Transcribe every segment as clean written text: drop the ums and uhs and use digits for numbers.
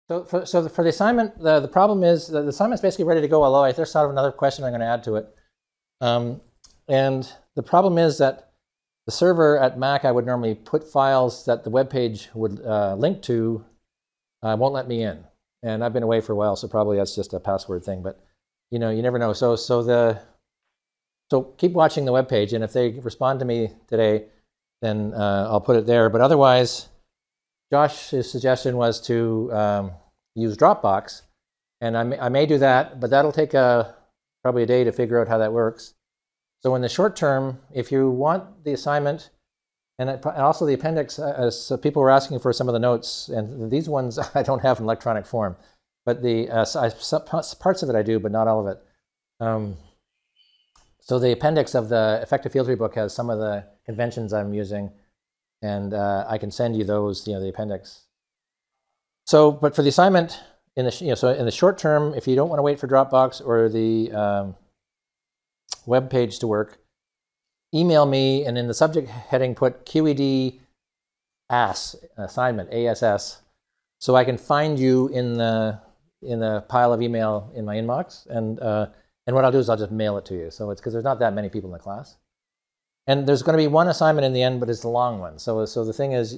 For the assignment, the problem is the assignment's basically ready to go, although I just thought of another question I'm going to add to it. And the problem is that the server at Mac, I would normally put files that the web page would link to, won't let me in. And I've been away for a while, so probably that's just a password thing. But you never know. So keep watching the web page, and if they respond to me today, then I'll put it there. But otherwise, Josh's suggestion was to use Dropbox, and I may do that, but that'll take probably a day to figure out how that works. So in the short term, if you want the assignment, and also the appendix, so people were asking for some of the notes, and these ones I don't have in electronic form, but the parts of it I do, but not all of it. So the appendix of the Effective Field Theory book has some of the conventions I'm using, and I can send you those, the appendix. So, but for the assignment, in the short term, if you don't want to wait for Dropbox or the web page to work, email me, and in the subject heading put QED assignment, ASS, so I can find you in the pile of email in my inbox, and what I'll do is I'll just mail it to you. So it's because there's not that many people in the class. And there's going to be one assignment in the end, but it's a long one. So the thing is,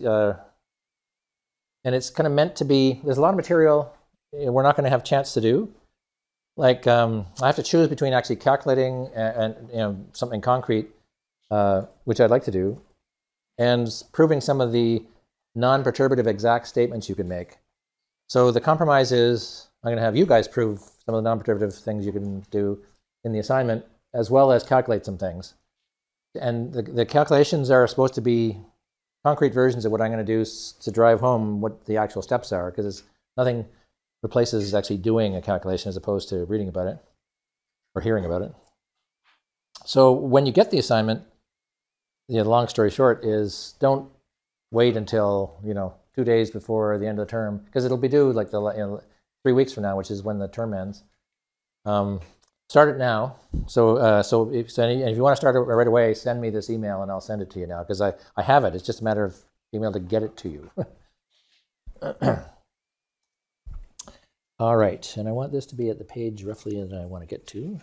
and it's kind of meant to be, there's a lot of material we're not going to have a chance to do. Like I have to choose between actually calculating and something concrete, which I'd like to do, and proving some of the non-perturbative exact statements you can make. So the compromise is I'm going to have you guys prove some of the non-perturbative things you can do in the assignment, as well as calculate some things. And the calculations are supposed to be concrete versions of what I'm going to do to drive home what the actual steps are, because nothing replaces actually doing a calculation as opposed to reading about it or hearing about it. So when you get the assignment, the long story short is don't wait until 2 days before the end of the term, because it'll be due like 3 weeks from now, which is when the term ends. Start it now. So if you want to start it right away, send me this email and I'll send it to you now, because I have it. It's just a matter of being able to get it to you. All right, and I want this to be at the page roughly that I want to get to.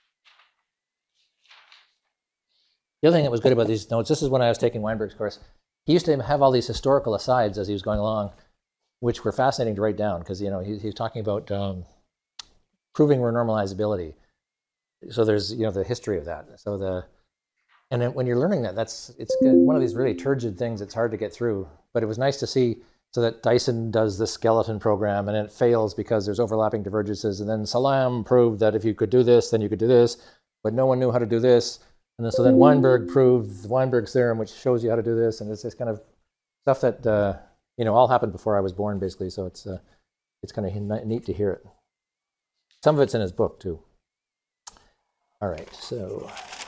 The other thing that was good about these notes, this is when I was taking Weinberg's course. He used to have all these historical asides as he was going along, which were fascinating to write down, because he was talking about proving renormalizability. So there's the history of that. And then when you're learning that, it's one of these really turgid things that's hard to get through. But it was nice to see so that Dyson does this skeleton program, and it fails because there's overlapping divergences. And then Salam proved that if you could do this, then you could do this, but no one knew how to do this. And so then Weinberg proved Weinberg's theorem, which shows you how to do this. And it's this kind of stuff that all happened before I was born, basically. So it's kind of neat to hear it. Some of it's in his book too. All right, so.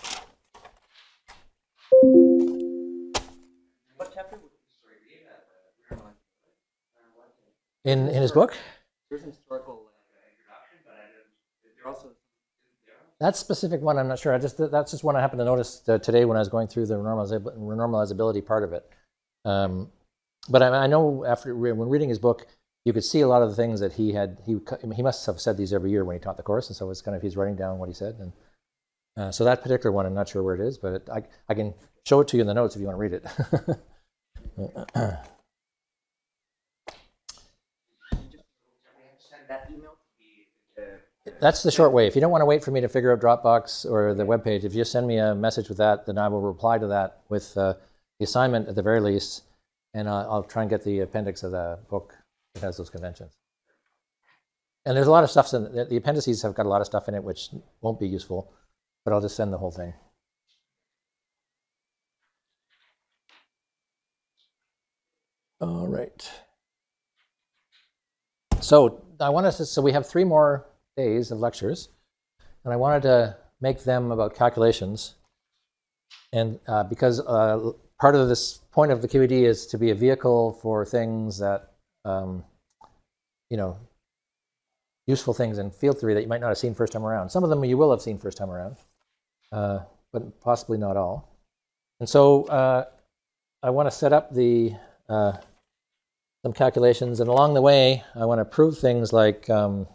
What chapter? In his book? There's an historical introduction, but there also. That specific one, I'm not sure. That's just one I happened to notice today when I was going through the renormalizability part of it. But I know when reading his book, you could see a lot of the things that he must have said these every year when he taught the course, and so it's kind of he's writing down what he said. And so that particular one, I'm not sure where it is, but I can show it to you in the notes if you want to read it. That's the short way. If you don't want to wait for me to figure out Dropbox or the webpage, if you just send me a message with that, then I will reply to that with the assignment at the very least, and I'll try and get the appendix of the book that has those conventions. And there's a lot of stuff, the appendices have got a lot of stuff in it which won't be useful, but I'll just send the whole thing. All right. So we have 3 more days of lectures, and I wanted to make them about calculations. And because part of this point of the QED is to be a vehicle for things that, useful things in field theory that you might not have seen first time around. Some of them you will have seen first time around, but possibly not all. And so I want to set up the calculations, and along the way, I want to prove things like, I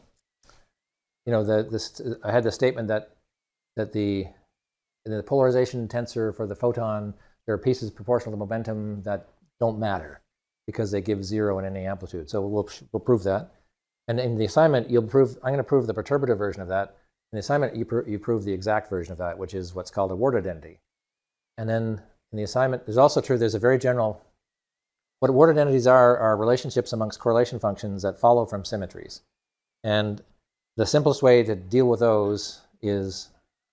had the statement that in the polarization tensor for the photon, there are pieces proportional to momentum that don't matter because they give 0 in any amplitude. So we'll prove that. And in the assignment, I'm going to prove the perturbative version of that. In the assignment, you prove the exact version of that, which is what's called a word identity. And then in the assignment, there's a very general, what word identities are relationships amongst correlation functions that follow from symmetries. And the simplest way to deal with those is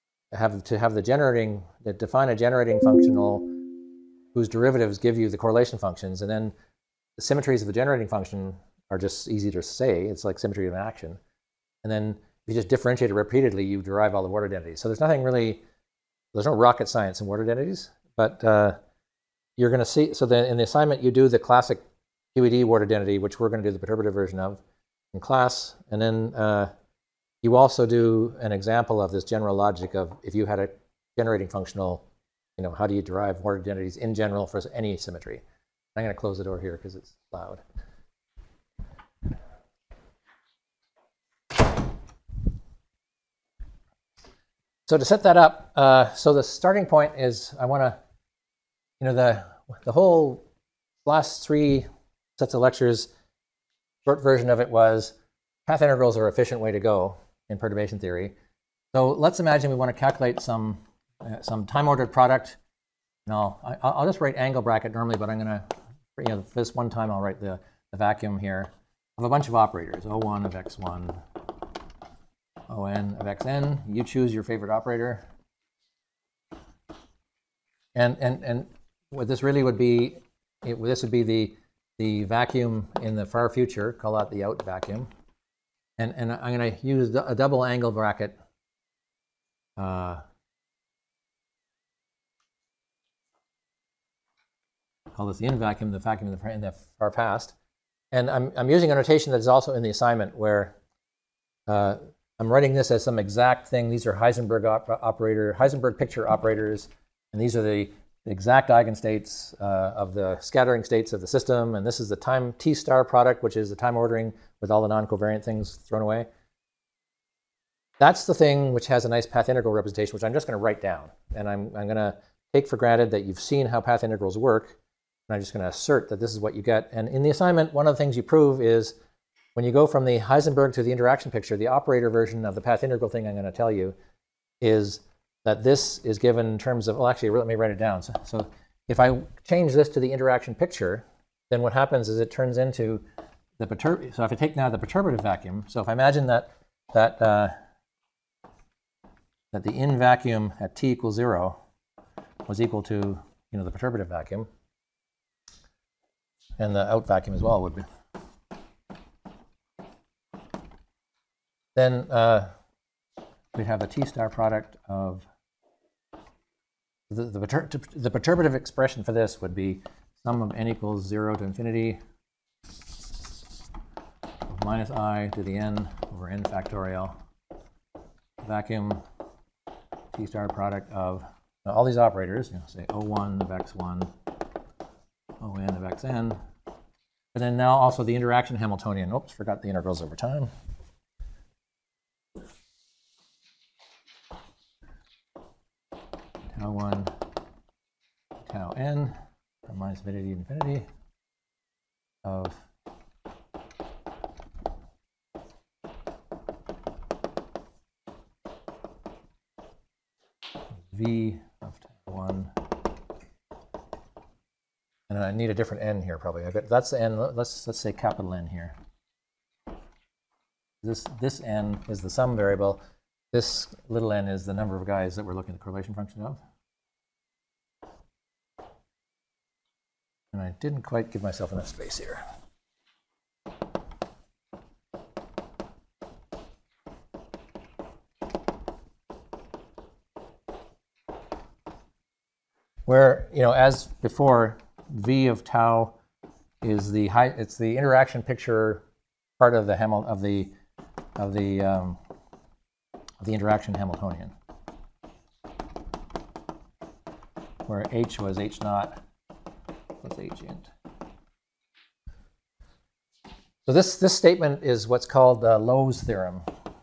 define a generating functional whose derivatives give you the correlation functions, and then the symmetries of the generating function are just easy to say. It's like symmetry of an action. And then if you just differentiate it repeatedly, you derive all the word identities. So there's no rocket science in word identities, but you're going to see, so then in the assignment, you do the classic QED word identity, which we're going to do the perturbative version of in class. And then you also do an example of this general logic of if you had a generating functional, how do you derive word identities in general for any symmetry? I'm going to close the door here because it's loud. So to set that up, so the starting point is I want to, the whole last 3 sets of lectures, short version of it was path integrals are an efficient way to go in perturbation theory. So let's imagine we want to calculate some time-ordered product. I'll just write angle bracket normally, but I'm going to, this one time I'll write the vacuum here of a bunch of operators, O1 of x1, On of xn. You choose your favorite operator. And what this really would be, this would be the vacuum in the far future, call that the out vacuum. And I'm going to use a double angle bracket. Call this the in vacuum, the vacuum in the far past. And I'm using a notation that is also in the assignment where I'm writing this as some exact thing. These are Heisenberg picture operators, and these are the exact eigenstates of the scattering states of the system. And this is the time T star product, which is the time ordering with all the non-covariant things thrown away. That's the thing which has a nice path integral representation, which I'm just going to write down. And I'm going to take for granted that you've seen how path integrals work. And I'm just going to assert that this is what you get. And in the assignment, one of the things you prove is when you go from the Heisenberg to the interaction picture, the operator version of the path integral thing I'm going to tell you is that this is given in terms of, well, actually, let me write it down. So if I change this to the interaction picture, then what happens is it turns into the perturbative. So if I take now the perturbative vacuum, so if I imagine that the in vacuum at t equals 0 was equal to the perturbative vacuum, and the out vacuum as well would be. Then we'd have a T star product of the perturbative expression for this would be sum of n equals 0 to infinity of minus I to the n over n factorial vacuum T star product of all these operators, say O1 of x1, On of xn, and then now also the interaction Hamiltonian. Oops, forgot the integrals over time. Tau 1, tau n, from minus infinity to infinity of v of tau 1. And I need a different n here probably. That's the n. Let's say capital N here. This n is the sum variable. This little n is the number of guys that we're looking at the correlation function of. And I didn't quite give myself enough space here. Where, as before, v of tau is it's the interaction picture part of the interaction Hamiltonian, where h was h naught plus h int. So this statement is what's called Lowe's theorem.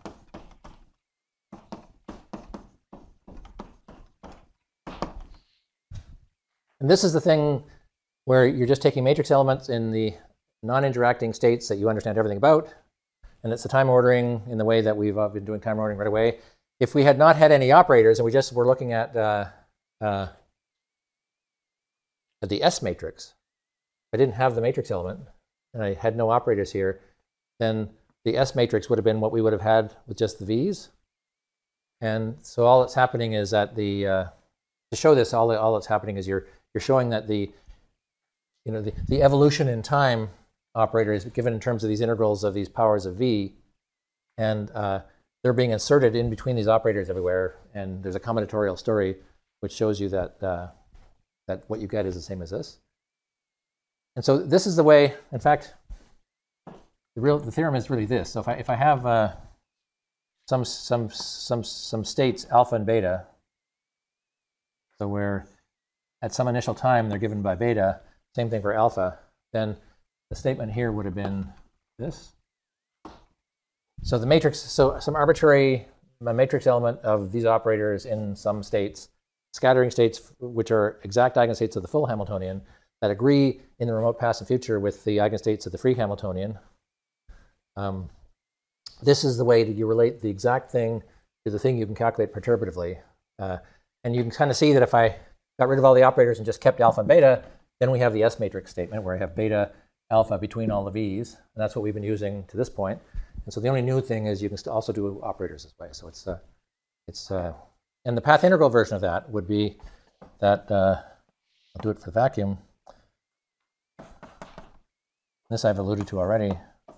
And this is the thing where you're just taking matrix elements in the non-interacting states that you understand everything about, and it's the time ordering in the way that we've been doing time ordering right away. If we had not had any operators and we just were looking at the S matrix, I didn't have the matrix element, and I had no operators here, then the S matrix would have been what we would have had with just the V's. And so all that's happening is that to show this, all that's happening is you're showing that the evolution in time operator is given in terms of these integrals of these powers of V, and they're being inserted in between these operators everywhere, and there's a combinatorial story which shows you that that what you get is the same as this. And so this is the way, in fact, the theorem is really this. So if I have some states alpha and beta, so where at some initial time they're given by beta, same thing for alpha, then the statement here would have been this. So the matrix, so some arbitrary matrix element of these operators in some states, scattering states which are exact eigenstates of the full Hamiltonian that agree in the remote past and future with the eigenstates of the free Hamiltonian. This is the way that you relate the exact thing to the thing you can calculate perturbatively. And you can kind of see that if I got rid of all the operators and just kept alpha and beta, then we have the S matrix statement where I have beta, alpha between all the V's. And that's what we've been using to this point. And so the only new thing is you can also do operators this way. So and the path integral version of that would be that, I'll do it for the vacuum. This I've alluded to already.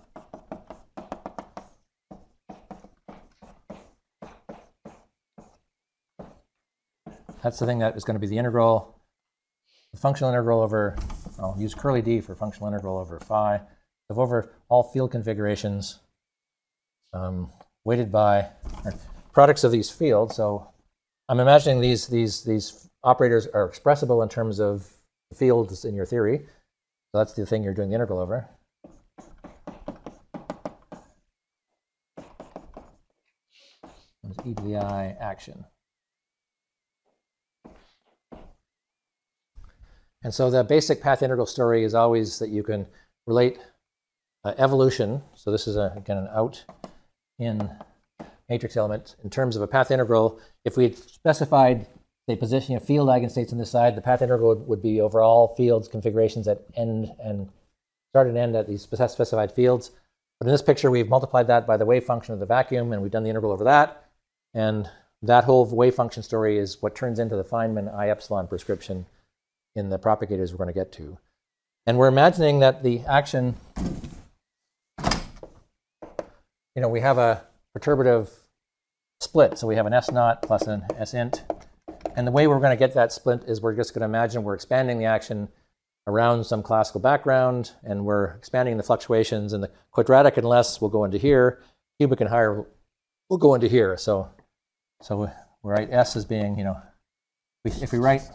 That's the thing that is going to be the integral, the functional integral over, I'll use curly D for functional integral over phi, of over all field configurations weighted by products of these fields. So I'm imagining these operators are expressible in terms of fields in your theory. So that's the thing you're doing the integral over. There's e to the I action. And so the basic path integral story is always that you can relate evolution. So this is, again, an out in matrix element in terms of a path integral. If we had specified the position of field eigenstates on this side, the path integral would be over all fields configurations that end and start and end at these specified fields. But in this picture, we've multiplied that by the wave function of the vacuum, and we've done the integral over that. And that whole wave function story is what turns into the Feynman I epsilon prescription in the propagators we're going to get to. And we're imagining that the action, we have a perturbative split. So we have an S naught plus an S int. And the way we're going to get that split is we're just going to imagine we're expanding the action around some classical background, and we're expanding the fluctuations, and the quadratic and less will go into here, cubic and higher will go into here. So we write S as being, if we write,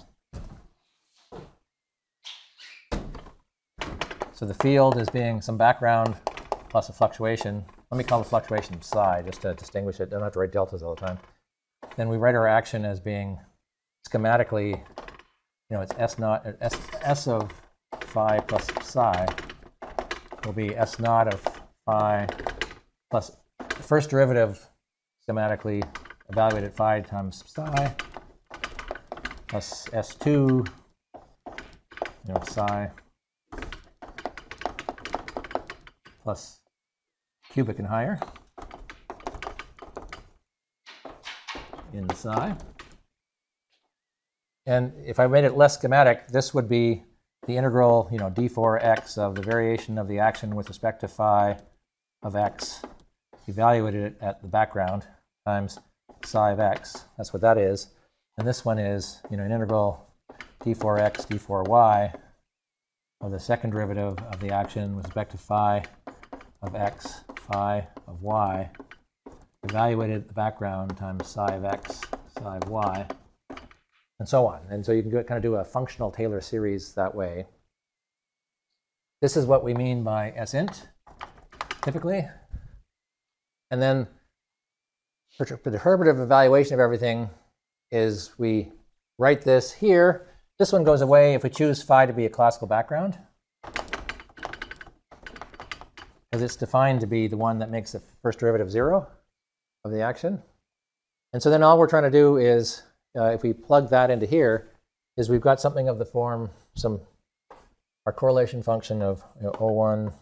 so the field as being some background plus a fluctuation. Let me call the fluctuation psi just to distinguish it. Don't have to write deltas all the time. Then we write our action as being schematically, it's S naught, S of phi plus psi will be S naught of phi plus the first derivative schematically evaluated phi times psi plus S2, psi plus cubic and higher in psi. And if I made it less schematic, this would be the integral, d4x of the variation of the action with respect to phi of x, evaluated it at the background, times psi of x. That's what that is. And this one is, an integral d4x, d4y of the second derivative of the action with respect to phi of x, phi of y, evaluated at the background times psi of x, psi of y, and so on. And so you can kind of do a functional Taylor series that way. This is what we mean by S int. typically. And then the perturbative evaluation of everything is we write this here. This one goes away if we choose phi to be a classical background, because it's defined to be the one that makes the first derivative 0 of the action. And so then all we're trying to do is, if we plug that into here, is we've got something of the form, our correlation function of O1.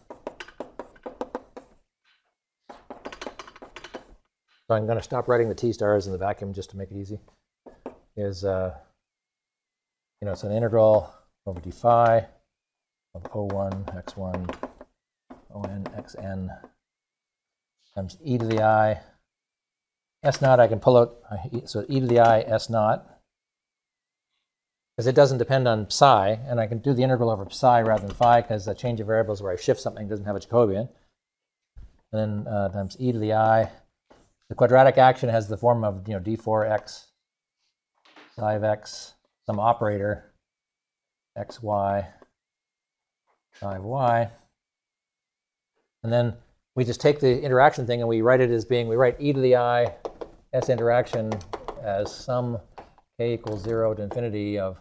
So I'm going to stop writing the t stars in the vacuum just to make it easy. Is it's an integral over d phi of O1 x1 On xn times e to the I s naught. I can pull out, so e to the I s naught, because it doesn't depend on psi, and I can do the integral over psi rather than phi, because the change of variables where I shift something doesn't have a Jacobian. And then times e to the I. The quadratic action has the form of d4x psi of x, some operator xy psi of y. And then we just take the interaction thing and we write it as being, we write e to the I s interaction as some k equals 0 to infinity of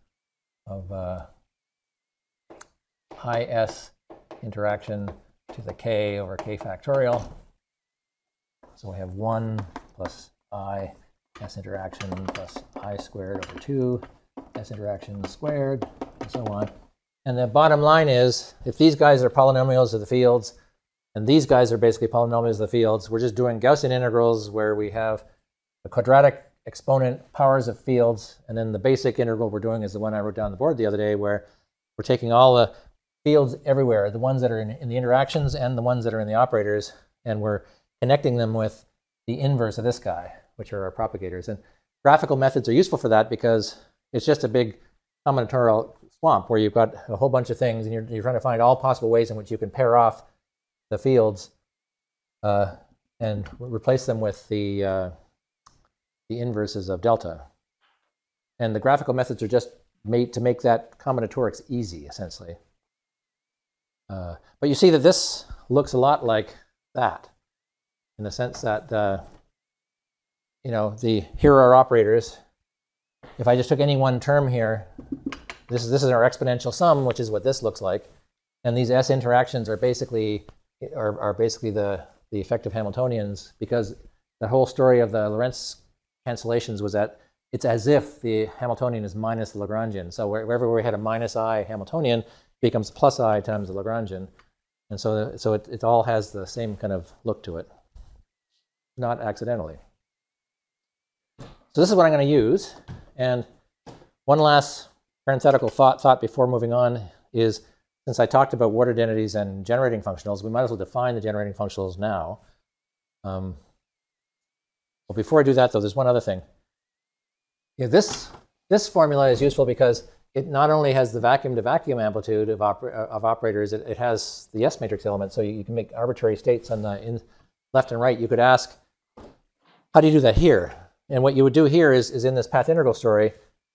is interaction to the k over k factorial. So we have 1 plus I s interaction plus I squared over 2 s interaction squared, and so on. And the bottom line is, if these guys are polynomials of the fields, and these guys are basically polynomials of the fields, we're just doing Gaussian integrals where we have the quadratic exponent powers of fields, and then the basic integral we're doing is the one I wrote down on the board the other day, where we're taking all the fields everywhere, the ones that are in the interactions and the ones that are in the operators, and we're connecting them with the inverse of this guy, which are our propagators. And graphical methods are useful for that because it's just a big combinatorial swamp where you've got a whole bunch of things and you're trying to find all possible ways in which you can pair off the fields and replace them with the inverses of delta. And the graphical methods are just made to make that combinatorics easy, essentially. But you see that this looks a lot like that, in the sense that here are our operators. If I just took any one term here, this is our exponential sum, which is what this looks like, and these s interactions are basically the effective Hamiltonians, because the whole story of the Lorentz cancellations was that it's as if the Hamiltonian is minus the Lagrangian. So wherever we had a minus I Hamiltonian, it becomes plus I times the Lagrangian. And so it all has the same kind of look to it, not accidentally. So this is what I'm going to use. And one last parenthetical thought before moving on is, since I talked about word identities and generating functionals, we might as well define the generating functionals now. Well, before I do that, though, there's one other thing. This formula is useful because it not only has the vacuum-to-vacuum amplitude of operators, it has the S matrix element, so you can make arbitrary states on the left and right. You could ask, how do you do that here? And what you would do here is in this path integral story,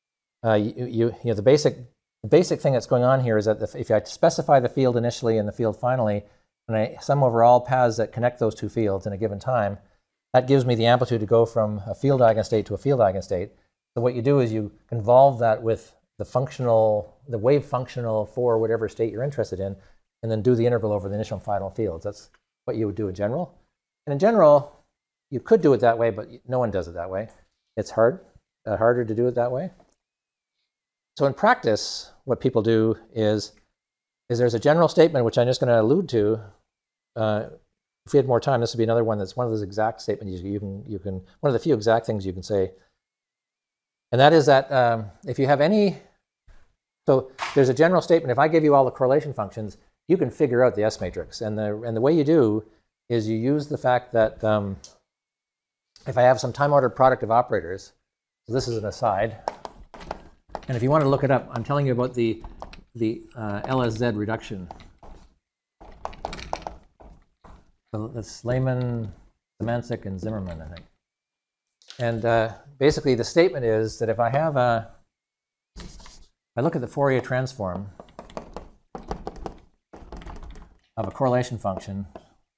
the basic thing that's going on here is that if I specify the field initially and the field finally, and I sum over all paths that connect those two fields in a given time, that gives me the amplitude to go from a field eigenstate to a field eigenstate. So what you do is you convolve that with the wave functional for whatever state you're interested in, and then do the integral over the initial and final fields. That's what you would do in general. And in general, you could do it that way, but no one does it that way. It's harder to do it that way. So in practice, what people do is there's a general statement, which I'm just going to allude to. If we had more time, this would be another one that's one of those exact statements you can one of the few exact things you can say. And that is that if you have any, so there's a general statement. If I give you all the correlation functions, you can figure out the S matrix. And the way you do is you use the fact that if I have some time-ordered product of operators, so this is an aside, and if you want to look it up, I'm telling you about the LSZ reduction. So that's Lehman, Szymanczyk, and Zimmerman, I think. And basically, the statement is that if I look at the Fourier transform of a correlation function,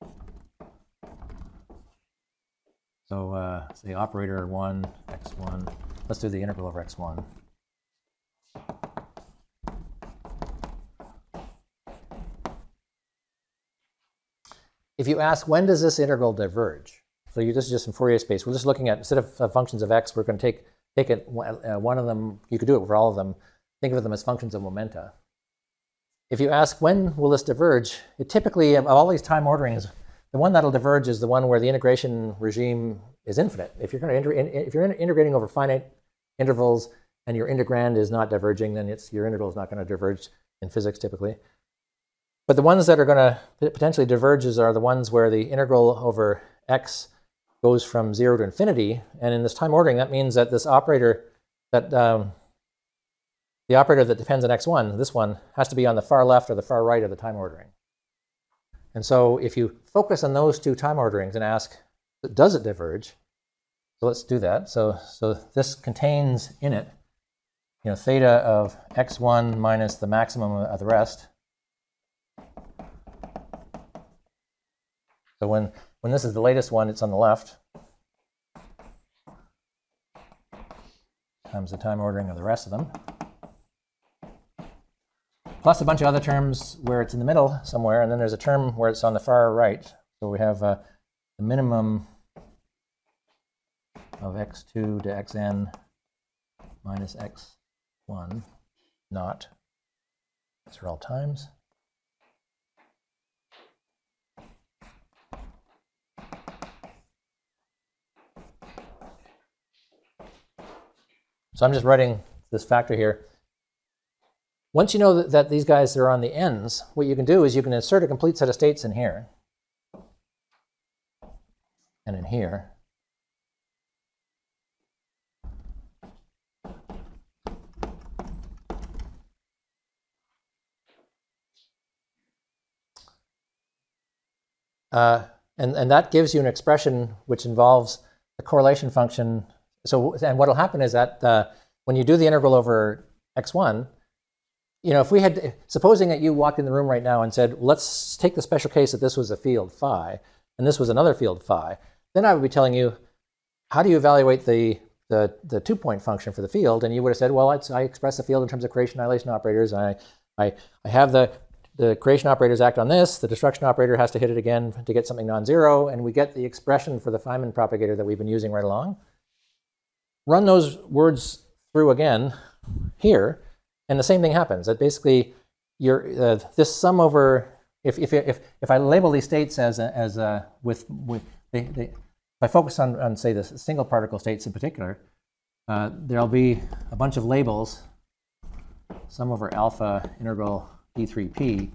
So say operator 1, x1. Let's do the integral over x1. If you ask, when does this integral diverge? So this is just in Fourier space. We're just looking at, instead of functions of x, we're going to take it, one of them, you could do it for all of them, think of them as functions of momenta. If you ask, when will this diverge, it typically, of all these time orderings, the one that'll diverge is the one where the integration regime is infinite. If you're integrating over finite intervals and your integrand is not diverging, then your integral is not going to diverge in physics typically. But the ones that are going to potentially diverge are the ones where the integral over x goes from 0 to infinity. And in this time ordering, that means that this operator, the operator that depends on x1, this one, has to be on the far left or the far right of the time ordering. And so if you focus on those two time orderings and ask, does it diverge? So let's do that. So this contains in it, theta of x1 minus the maximum of the rest. So when this is the latest one, it's on the left, times the time ordering of the rest of them, plus a bunch of other terms where it's in the middle somewhere, and then there's a term where it's on the far right. So we have the minimum of x2 to xn minus x1 naught. These are all times. So I'm just writing this factor here. Once you know that these guys are on the ends, what you can do is you can insert a complete set of states in here and in here. And that gives you an expression which involves the correlation function. And what will happen is that when you do the integral over x1, if we had, supposing that you walked in the room right now and said, let's take the special case that this was a field phi, and this was another field phi, then I would be telling you, how do you evaluate the 2-point function for the field? And you would have said, well, I express the field in terms of creation annihilation operators. I have the creation operators act on this, the destruction operator has to hit it again to get something non-zero, and we get the expression for the Feynman propagator that we've been using right along. Run those words through again here, and the same thing happens. That basically, this sum over, if I label these states if I focus on say the single particle states in particular, there'll be a bunch of labels, sum over alpha integral d3p,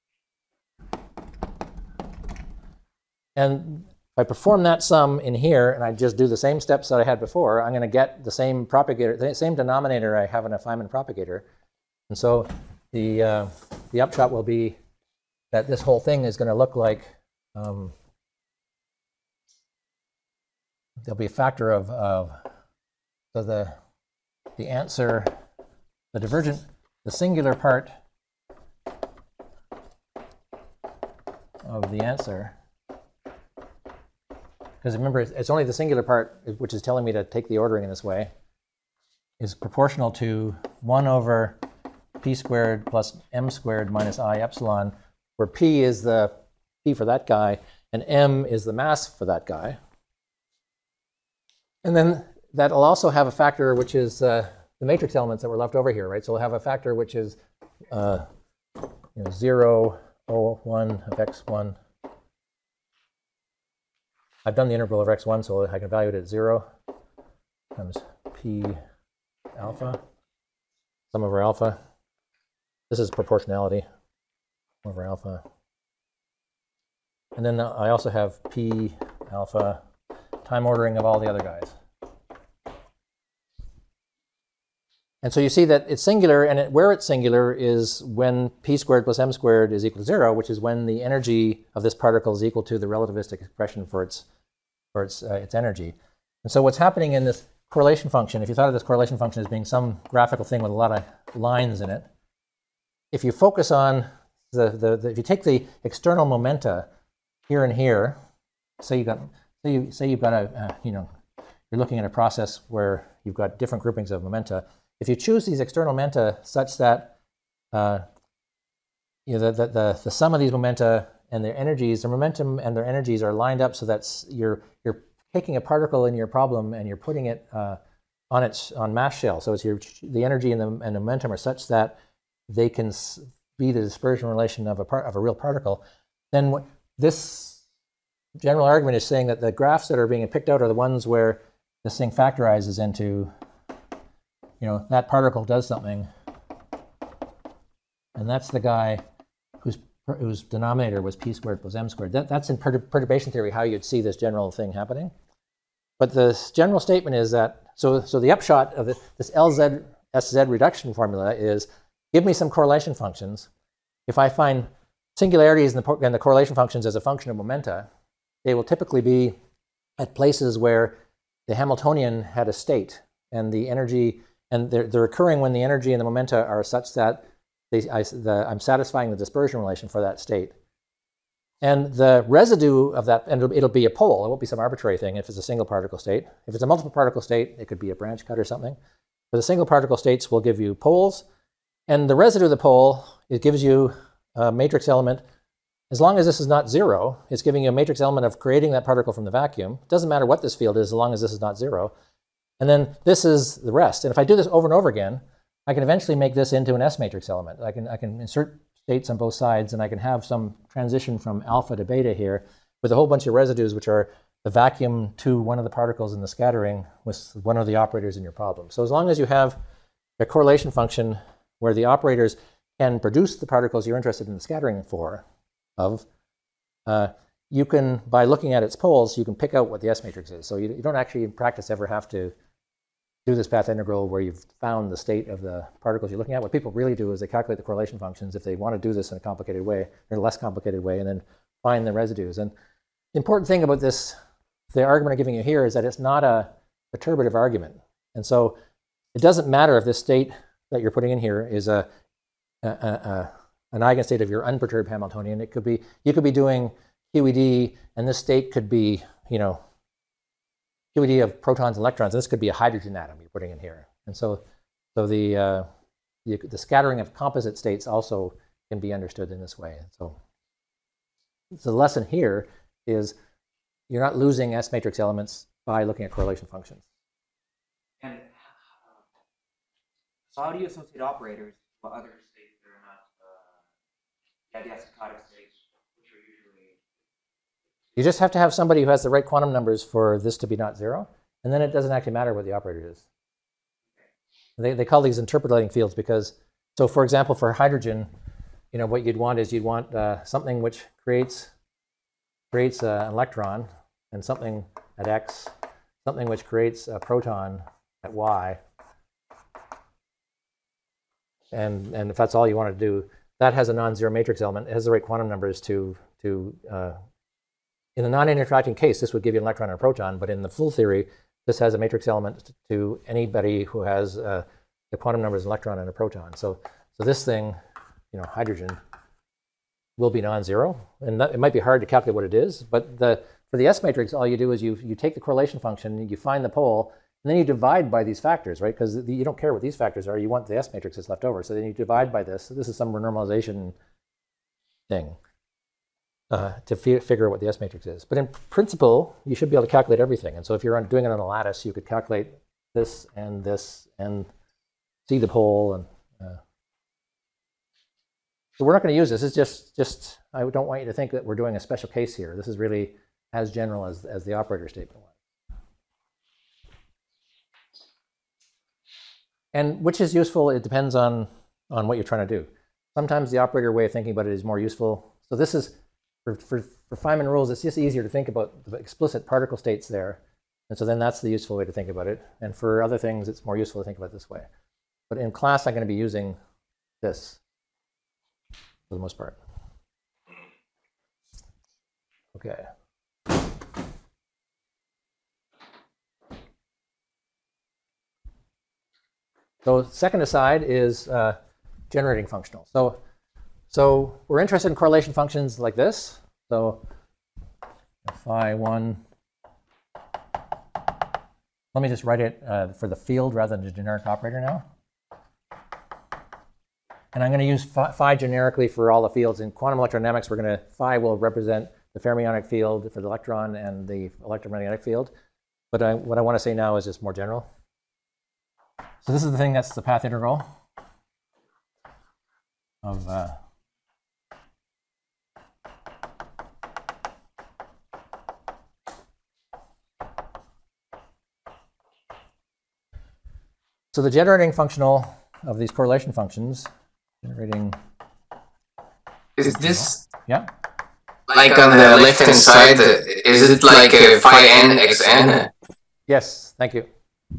and if I perform that sum in here and I just do the same steps that I had before, I'm going to get the same propagator, the same denominator I have in a Feynman propagator. And so the upshot will be that this whole thing is going to look like there'll be a factor of so the answer, the singular part of the answer. Because remember, it's only the singular part, which is telling me to take the ordering in this way, is proportional to 1 over p squared plus m squared minus I epsilon, where p is the p for that guy, and m is the mass for that guy. And then that'll also have a factor which is the matrix elements that were left over here, right? So we'll have a factor which is 0, 0, 1 of x1. I've done the integral over x1, so I can evaluate it at 0 times p alpha, sum over alpha. This is proportionality over alpha. And then I also have p alpha, time ordering of all the other guys. And so you see that it's singular, and where it's singular is when p squared plus m squared is equal to 0, which is when the energy of this particle is equal to the relativistic expression for its energy. And so what's happening in this correlation function, if you thought of this correlation function as being some graphical thing with a lot of lines in it, if you focus on if you take the external momenta here and here, say say you've got a, you're looking at a process where you've got different groupings of momenta. If you choose these external momenta such that the sum of these momenta and their energies, their momentum and their energies are lined up so that you're taking a particle in your problem and you're putting it on mass shell. So it's the energy and the momentum are such that they can be the dispersion relation of a real particle. Then this general argument is saying that the graphs that are being picked out are the ones where this thing factorizes into, that particle does something, and that's the guy whose denominator was p squared plus m squared. That's in perturbation theory how you'd see this general thing happening. But the general statement is that, so the upshot of this LZ SZ reduction formula is, give me some correlation functions. If I find singularities in the correlation functions as a function of momenta, they will typically be at places where the Hamiltonian had a state, and the energy, and they're occurring when the energy and the momenta are such that I'm satisfying the dispersion relation for that state. And the residue of that, and it'll be a pole, it won't be some arbitrary thing if it's a single particle state. If it's a multiple particle state, it could be a branch cut or something. But the single particle states will give you poles, and the residue of the pole, it gives you a matrix element. As long as this is not zero, it's giving you a matrix element of creating that particle from the vacuum. It doesn't matter what this field is as long as this is not zero. And then this is the rest. And if I do this over and over again, I can eventually make this into an S matrix element. I can insert states on both sides, and I can have some transition from alpha to beta here with a whole bunch of residues, which are the vacuum to one of the particles in the scattering with one of the operators in your problem. So as long as you have a correlation function where the operators can produce the particles you're interested in the scattering of, you can, by looking at its poles, you can pick out what the S matrix is. So you don't actually in practice ever have to do this path integral where you've found the state of the particles you're looking at. What people really do is they calculate the correlation functions if they want to do this in a complicated way, or a less complicated way, and then find the residues. And the important thing about this, the argument I'm giving you here, is that it's not a perturbative argument. And so it doesn't matter if this state that you're putting in here is an eigenstate of your unperturbed Hamiltonian. It could be, you could be doing QED, and this state could be, QED of protons and electrons, and this could be a hydrogen atom you're putting in here. And so the scattering of composite states also can be understood in this way. So the lesson here is you're not losing S matrix elements by looking at correlation functions. And so how do you associate operators with other states that are not the asymptotic states, which are usually... You just have to have somebody who has the right quantum numbers for this to be not zero, and then it doesn't actually matter what the operator is. They call these interpolating fields because, so for example, for hydrogen, what you'd want is you'd want something which creates an electron, and something at X, something which creates a proton at Y. And if that's all you want to do, that has a non-zero matrix element. It has the right quantum numbers to in the non-interacting case, this would give you an electron and a proton, but in the full theory, this has a matrix element to anybody who has the quantum numbers electron and a proton. So this thing, hydrogen, will be non-zero, and it might be hard to calculate what it is, but for the S matrix, all you do is you take the correlation function, you find the pole, and then you divide by these factors, right? Because you don't care what these factors are, you want the S matrix that's left over. So then you divide by this. So this is some renormalization thing to figure out what the S matrix is. But in principle, you should be able to calculate everything. And so if you're doing it on a lattice, you could calculate this and see the pole. And so we're not going to use this. It's just I don't want you to think that we're doing a special case here. This is really as general as the operator statement was. And which is useful, it depends on what you're trying to do. Sometimes the operator way of thinking about it is more useful. So this is, for Feynman rules, it's just easier to think about the explicit particle states there. And so then that's the useful way to think about it. And for other things, it's more useful to think about it this way. But in class, I'm going to be using this for the most part. Okay. So second aside is generating functional. So we're interested in correlation functions like this. So phi1 Let me just write it for the field rather than the generic operator now. And I'm going to use phi generically for all the fields. In quantum electrodynamics, phi will represent the fermionic field for the electron and the electromagnetic field. But what I want to say now is just more general. So this is the thing that's the path integral of so the generating functional of these correlation functions, generating. Is this yeah? Like on the left-hand side, is it like a phi n xn? Yes, thank you.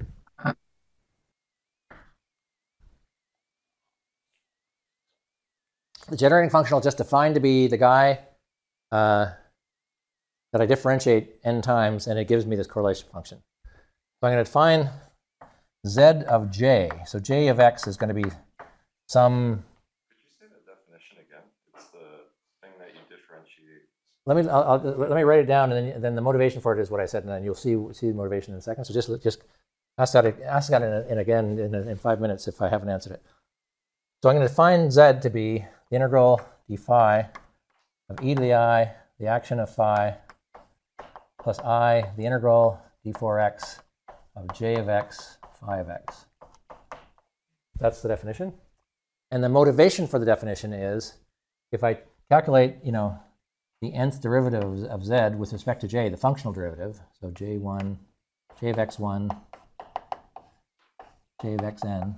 The generating functional is just defined to be the guy that I differentiate n times, and it gives me this correlation function. So I'm going to define z of j. So j of x is going to be some. Could you say the definition again? It's the thing that you differentiate. Let me write it down, and then the motivation for it is what I said, and then you'll see the motivation in a second. So just ask that again in 5 minutes if I haven't answered it. So I'm going to define z to be the integral d phi of e to the I, the action of phi, plus I, the integral d4x of j of x, phi of x. That's the definition. And the motivation for the definition is, if I calculate, the nth derivative of z with respect to j, the functional derivative, so j1, j of x1, j of xn.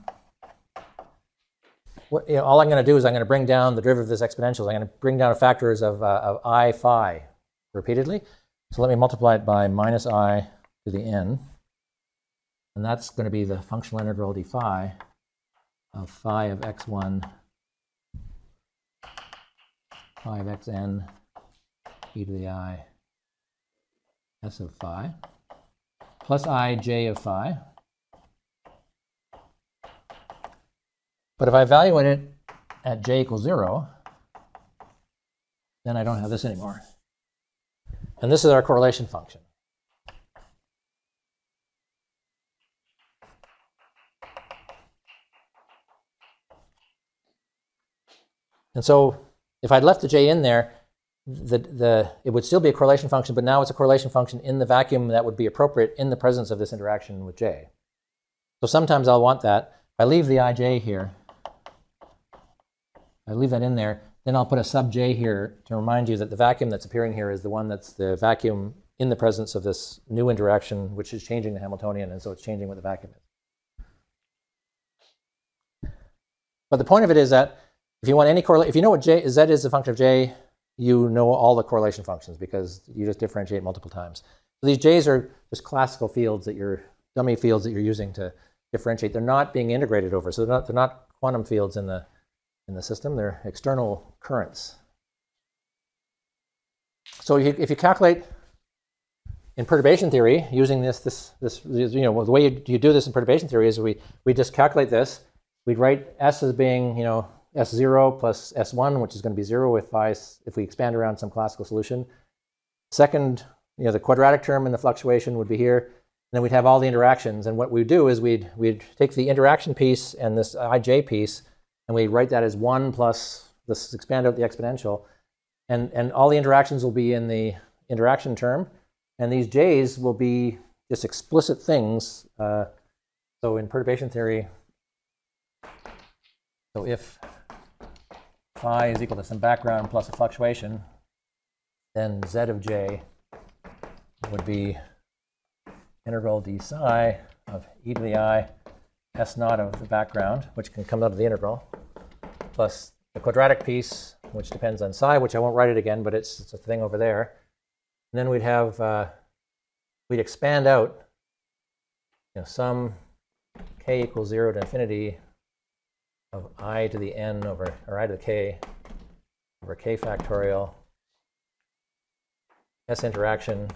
All I'm going to do is I'm going to bring down the derivative of this exponential. I'm going to bring down factors of I phi repeatedly. So let me multiply it by minus I to the n. And that's going to be the functional integral d phi of phi of x1, phi of xn, e to the I, s of phi, plus I j of phi. But if I evaluate it at j equals 0, then I don't have this anymore. And this is our correlation function. And so if I'd left the j in there, it would still be a correlation function, but now it's a correlation function in the vacuum that would be appropriate in the presence of this interaction with j. So sometimes I'll want that. If I leave the ij here, I leave that in there, then I'll put a sub j here to remind you that the vacuum that's appearing here is the one that's the vacuum in the presence of this new interaction, which is changing the Hamiltonian, and so it's changing what the vacuum is. But the point of it is that if you want any correlation, if you know what z is the function of j, you know all the correlation functions because you just differentiate multiple times. So these j's are just classical fields dummy fields that you're using to differentiate. They're not being integrated over, so they're not quantum fields in the system. They're external currents. So if you calculate in perturbation theory using this the way you do this in perturbation theory is we just calculate this. We'd write s as being S0 plus S1, which is going to be 0 if we expand around some classical solution. Second, the quadratic term in the fluctuation would be here. And then we'd have all the interactions. And what we'd do is we'd take the interaction piece and this ij piece, and we write that as 1 plus, let's expand out the exponential. And all the interactions will be in the interaction term. And these j's will be just explicit things. So in perturbation theory, so if phi is equal to some background plus a fluctuation, then z of j would be integral d psi of e to the I s naught of the background, which can come out of the integral, plus the quadratic piece, which depends on psi, which I won't write it again, but it's a thing over there. And then we'd have, we'd expand out some k equals 0 to infinity of I to the n over, or I to the k over k factorial s interaction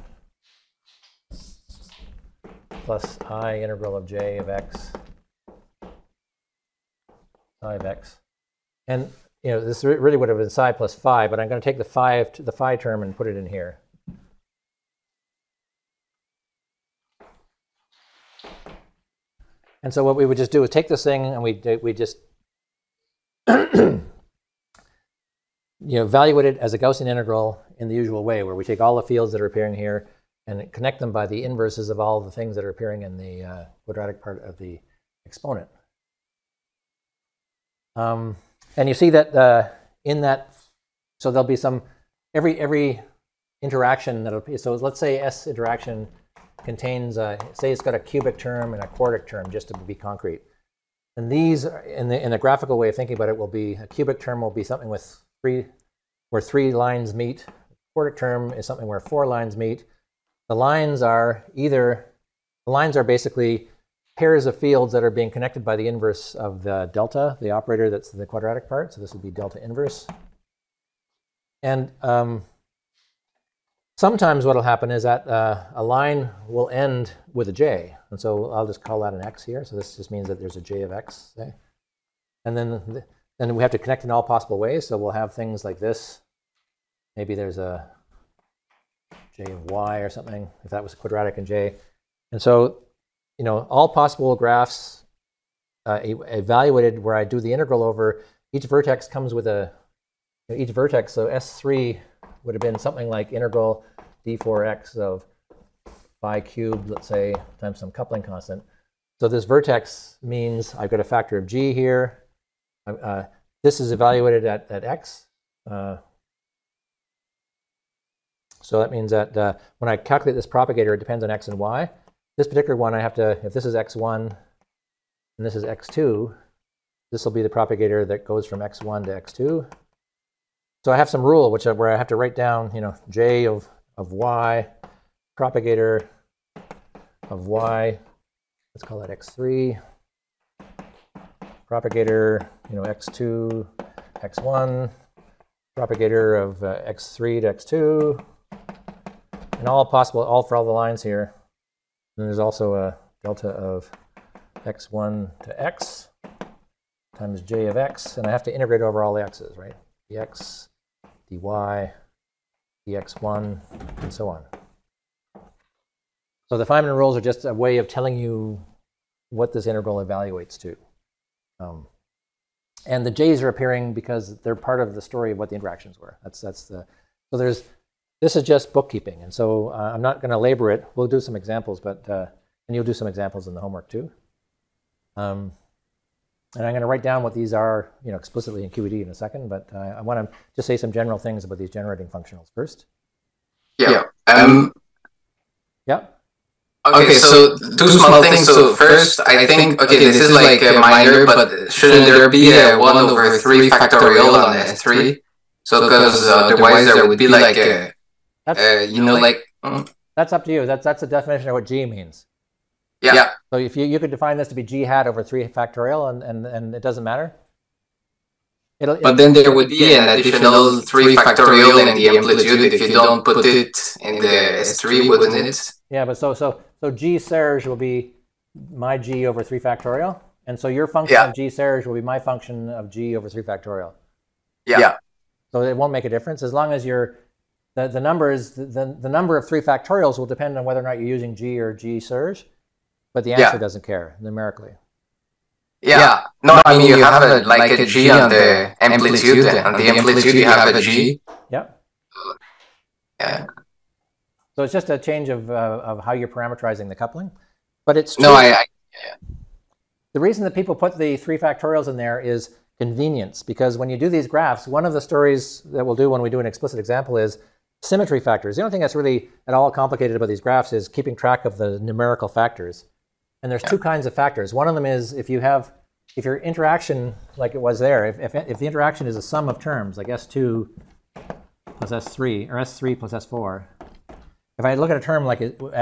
plus I integral of j of x psi of x. And this really would have been psi plus phi, but I'm going to take the phi term and put it in here. And so what we would just do is take this thing and we just evaluate it as a Gaussian integral in the usual way, where we take all the fields that are appearing here and connect them by the inverses of all the things that are appearing in the quadratic part of the exponent. And you see that in that, so there'll be some, every interaction that'll be, so let's say S interaction contains, say it's got a cubic term and a quartic term, just to be concrete. And these, in the graphical way of thinking about it, will be, a cubic term will be something with where 3 lines meet. A quartic term is something where 4 lines meet. The lines are basically pairs of fields that are being connected by the inverse of the delta, the operator that's the quadratic part. So this would be delta inverse. And sometimes what will happen is that a line will end with a j. And so I'll just call that an x here. So this just means that there's a j of x, say. And then we have to connect in all possible ways. So we'll have things like this. Maybe there's a j of y or something, if that was quadratic and j. And so, all possible graphs evaluated where I do the integral over, each vertex comes with each vertex, so S3 would have been something like integral d4x of phi cubed, let's say, times some coupling constant. So this vertex means I've got a factor of g here. This is evaluated at x. So that means that when I calculate this propagator, it depends on x and y. This particular one, I have to, if this is x1 and this is x2, this will be the propagator that goes from x1 to x2. So I have some rule where I have to write down, j of y, propagator of y, let's call that x3, propagator, x2, x1, propagator of x3 to x2, and all for all the lines here. And there's also a delta of x1 to x times j of x, and I have to integrate over all the x's, right? dx, dy, dx1, and so on. So the Feynman rules are just a way of telling you what this integral evaluates to. And the j's are appearing because they're part of the story of what the interactions were. This is just bookkeeping, and so I'm not going to labor it. We'll do some examples, and you'll do some examples in the homework too. And I'm going to write down what these are, explicitly in QED in a second. But I want to just say some general things about these generating functionals first. Yeah. Yeah. Okay, so 2 small things. So first, I think, okay, this is like minor, but shouldn't there be a 1 over 3 factorial on S3? So because otherwise there would be like a, That's up to you. That's a definition of what G means. Yeah. So if you could define this to be G hat over 3 factorial, and it doesn't matter. But then there would be an additional 3 factorial in the amplitude if you don't put it in the S3, wouldn't it? Yeah, but so G Serge will be my G over 3 factorial, and so your function of G Serge will be my function of G over 3 factorial. Yeah. So it won't make a difference as long as the number of 3 factorials will depend on whether or not you're using G or G Serge, but the answer doesn't care numerically. Yeah. No, I mean you have a G on the amplitude. On the amplitude you have a G. Yeah. Yeah. So it's just a change of how you're parameterizing the coupling, but it's true. No, The reason that people put the 3 factorials in there is convenience, because when you do these graphs, one of the stories that we'll do when we do an explicit example is symmetry factors. The only thing that's really at all complicated about these graphs is keeping track of the numerical factors. And there's 2 kinds of factors. One of them is if your interaction, like it was there, if the interaction is a sum of terms, like S2 plus S3, or S3 plus S4, if I look at a term like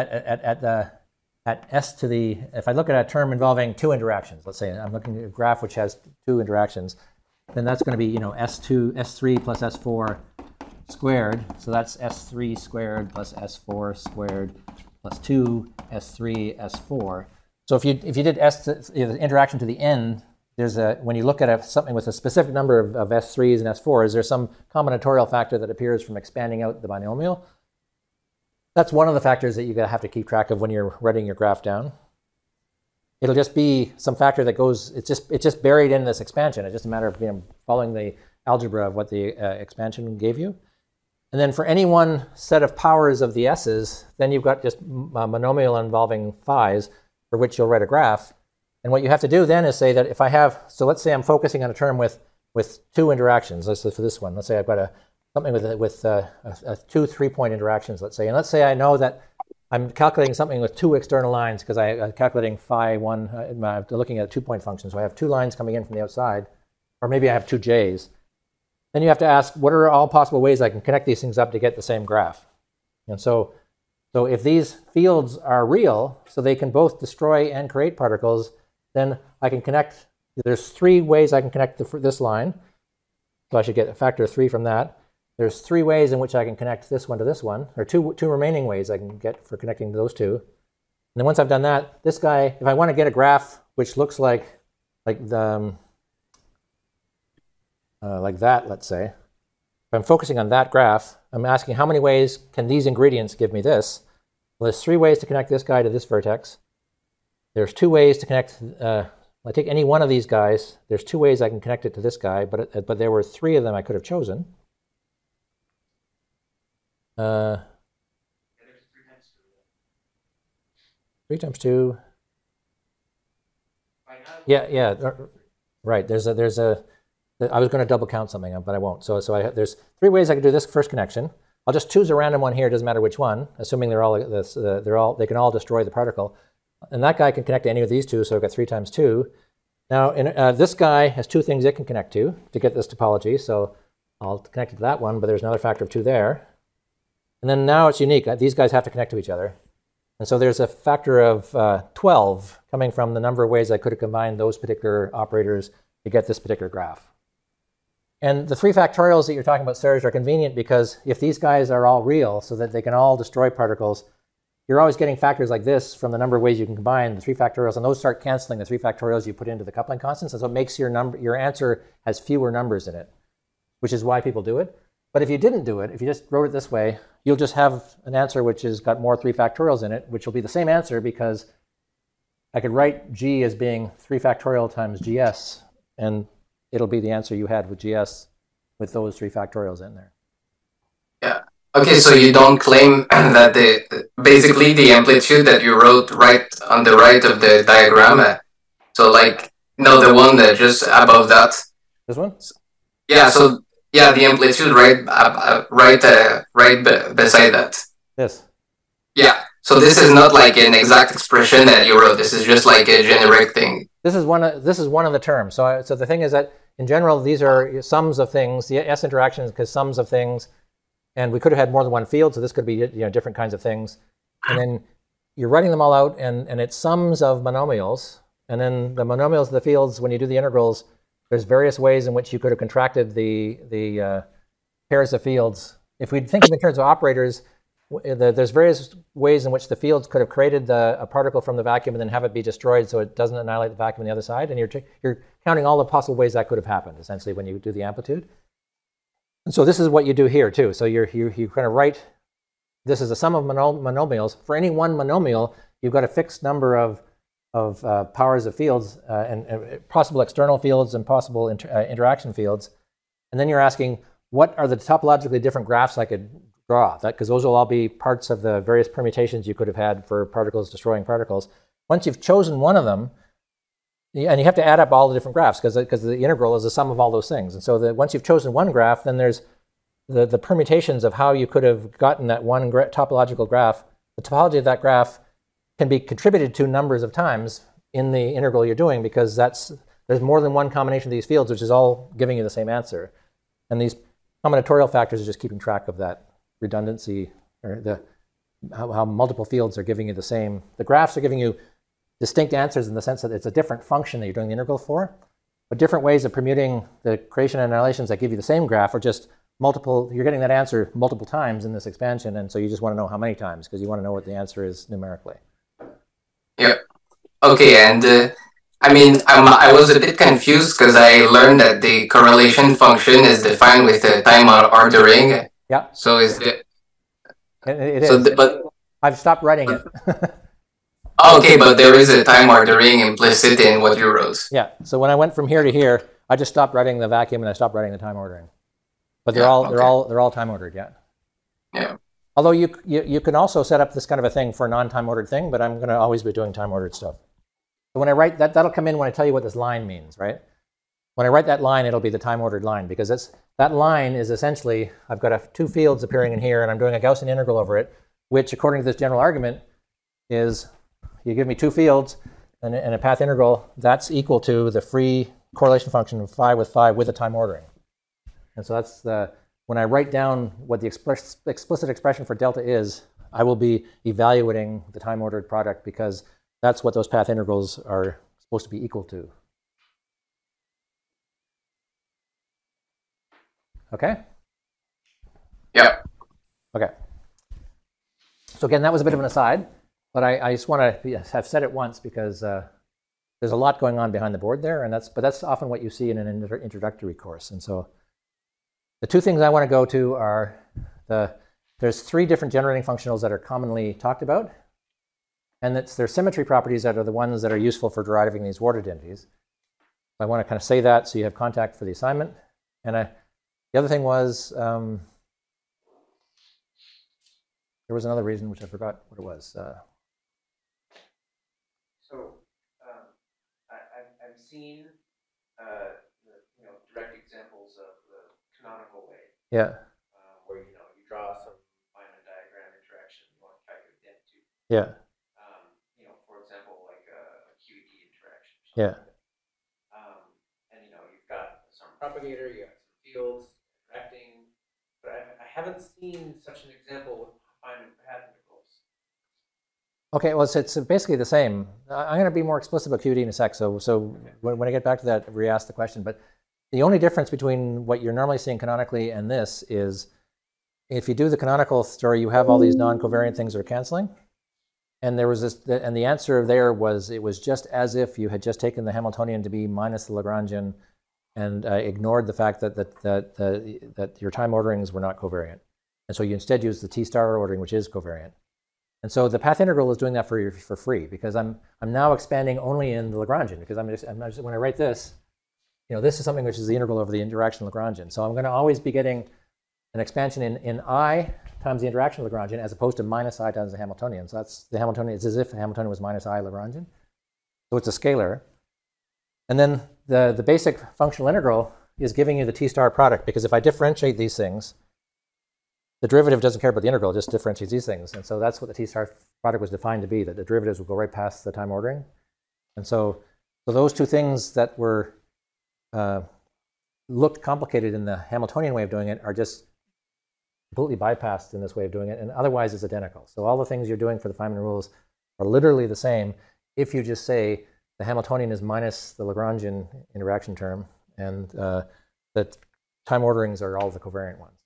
at S to the, if I look at a term involving 2 interactions, let's say I'm looking at a graph which has 2 interactions, then that's going to be, S3 plus S4 squared. So that's S3 squared plus S4 squared plus 2 S3 S4. So if you did the interaction to the end, there's when you look at something with a specific number of S3s and S4s, there's some combinatorial factor that appears from expanding out the binomial. That's one of the factors that you're going to have to keep track of when you're writing your graph down. it'll just be some factor that goes, it's just buried in this expansion. It's just a matter of following the algebra of what the expansion gave you. And then for any one set of powers of the s's, then you've got just a monomial involving phi's for which you'll write a graph. And what you have to do then is say that if I have, so let's say I'm focusing on a term with two interactions. Let's say for this one, let's say I've got something with two 3-point interactions, let's say. And let's say I know that I'm calculating something with two external lines because I'm calculating phi1, I'm looking at a 2-point function. So I have two lines coming in from the outside, or maybe I have two j's. Then you have to ask, what are all possible ways I can connect these things up to get the same graph? And so if these fields are real, so they can both destroy and create particles, then I can connect, there's 3 ways I can connect this line. So I should get a factor of 3 from that. There's 3 ways in which I can connect this one to this one. There are two remaining ways I can get for connecting those two. And then once I've done that, this guy, if I want to get a graph which looks like that, let's say, if I'm focusing on that graph, I'm asking how many ways can these ingredients give me this? Well, there's 3 ways to connect this guy to this vertex. There's 2 ways to connect, I take any one of these guys, there's 2 ways I can connect it to this guy, but there were 3 of them I could have chosen. There's 3 times 2. Yeah, right. There's a. I was going to double count something, but I won't. So there's 3 ways I can do this first connection. I'll just choose a random one here. It doesn't matter which one, assuming they can all destroy the particle. And that guy can connect to any of these 2. So I've got 3 times 2. Now this guy has 2 things it can connect to get this topology. So I'll connect it to that one, but there's another factor of 2 there. And then now it's unique. These guys have to connect to each other. And so there's a factor of 12 coming from the number of ways I could have combined those particular operators to get this particular graph. And the 3 factorials that you're talking about, Serge, are convenient because if these guys are all real so that they can all destroy particles, you're always getting factors like this from the number of ways you can combine the 3 factorials, and those start canceling the 3 factorials you put into the coupling constants, and so it makes your answer has fewer numbers in it, which is why people do it. But if you didn't do it, if you just wrote it this way, you'll just have an answer which has got more 3 factorials in it, which will be the same answer because I could write G as being 3 factorial times GS, and it'll be the answer you had with GS with those 3 factorials in there. Yeah. Okay, so you don't claim that basically the amplitude that you wrote right on the right of the diagram, so like, no, the one that just above that. This one? Yeah, so yeah, the amplitude right beside that. Yes. Yeah, so this is not like an exact expression that you wrote. This is just like a generic thing. This is one of the terms. So the thing is that in general, these are sums of things. The S interaction is because sums of things, and we could have had more than one field, so this could be different kinds of things. And then you're writing them all out, and it's sums of monomials. And then the monomials of the fields, when you do the integrals, there's various ways in which you could have contracted the pairs of fields. If we think of in terms of operators, there's various ways in which the fields could have created a particle from the vacuum and then have it be destroyed so it doesn't annihilate the vacuum on the other side. And you're counting all the possible ways that could have happened, essentially, when you do the amplitude. And so this is what you do here, too. So you kind of write, this is a sum of monomials. For any one monomial, you've got a fixed number of powers of fields and possible external fields and possible interaction fields. And then you're asking, what are the topologically different graphs I could draw? Because those will all be parts of the various permutations you could have had for particles destroying particles. Once you've chosen one of them, and you have to add up all the different graphs because the integral is the sum of all those things. And so once you've chosen one graph, then there's the permutations of how you could have gotten that one topological graph. The topology of that graph can be contributed to numbers of times in the integral you're doing because there's more than one combination of these fields, which is all giving you the same answer. And these combinatorial factors are just keeping track of that redundancy, or how multiple fields are giving you the same. The graphs are giving you distinct answers in the sense that it's a different function that you're doing the integral for, but different ways of permuting the creation and annihilations that give you the same graph are just multiple. You're getting that answer multiple times in this expansion, and so you just want to know how many times because you want to know what the answer is numerically. Yeah. Okay, and I mean, I was a bit confused because I learned that the correlation function is defined with a time ordering. Yeah. So is it? It is. But I've stopped writing it. Okay, but there is a time ordering implicit in what you wrote. Yeah. So when I went from here to here, I just stopped writing the vacuum and I stopped writing the time ordering. But they're all time ordered. Yeah. Yeah. Although you can also set up this kind of a thing for a non-time ordered thing, but I'm going to always be doing time ordered stuff. So when I write that, that'll come in when I tell you what this line means, right? When I write that line, it'll be the time ordered line, because that line is essentially, I've got two fields appearing in here and I'm doing a Gaussian integral over it, which according to this general argument is, you give me two fields and a path integral, that's equal to the free correlation function of phi with the time ordering. And so that's when I write down what the explicit expression for delta is, I will be evaluating the time ordered product, because that's what those path integrals are supposed to be equal to. Okay? Yeah. Okay. So again, that was a bit of an aside, but I just want to have said it once, because there's a lot going on behind the board there, but that's often what you see in an introductory course. And so the two things I want to go to are there's three different generating functionals that are commonly talked about, and it's their symmetry properties that are the ones that are useful for deriving these Ward identities. I want to kind of say that so you have contact for the assignment. And the other thing was, there was another reason which I forgot what it was. I've seen direct examples of the canonical way. Yeah. Where you draw some Feynman diagram interaction you want to calculate the amplitude. Yeah. For example, like a QED interaction. Yeah. And you've got some propagator, you have some fields interacting, but I haven't seen such an example with Feynman path integrals. Okay, well, it's basically the same. I'm going to be more explicit about QED in a sec, so okay. When I get back to that, re-ask the question. But the only difference between what you're normally seeing canonically and this is, if you do the canonical story, you have all these non-covariant things that are canceling. And there was and the answer there was, it was just as if you had just taken the Hamiltonian to be minus the Lagrangian and ignored the fact that your time orderings were not covariant. And so you instead use the T-star ordering, which is covariant. And so the path integral is doing that for free, because I'm now expanding only in the Lagrangian, because when I write this, this is something which is the integral over the interaction Lagrangian. So I'm going to always be getting an expansion in I times the interaction Lagrangian, as opposed to minus I times the Hamiltonian. So that's the Hamiltonian. It's as if the Hamiltonian was minus I Lagrangian. So it's a scalar. And then the basic functional integral is giving you the T-star product, because if I differentiate these things, the derivative doesn't care about the integral, it just differentiates these things. And so that's what the T-star product was defined to be, that the derivatives will go right past the time ordering. And so those two things that were looked complicated in the Hamiltonian way of doing it are just completely bypassed in this way of doing it, and otherwise it's identical. So all the things you're doing for the Feynman rules are literally the same if you just say the Hamiltonian is minus the Lagrangian interaction term, and that time orderings are all the covariant ones.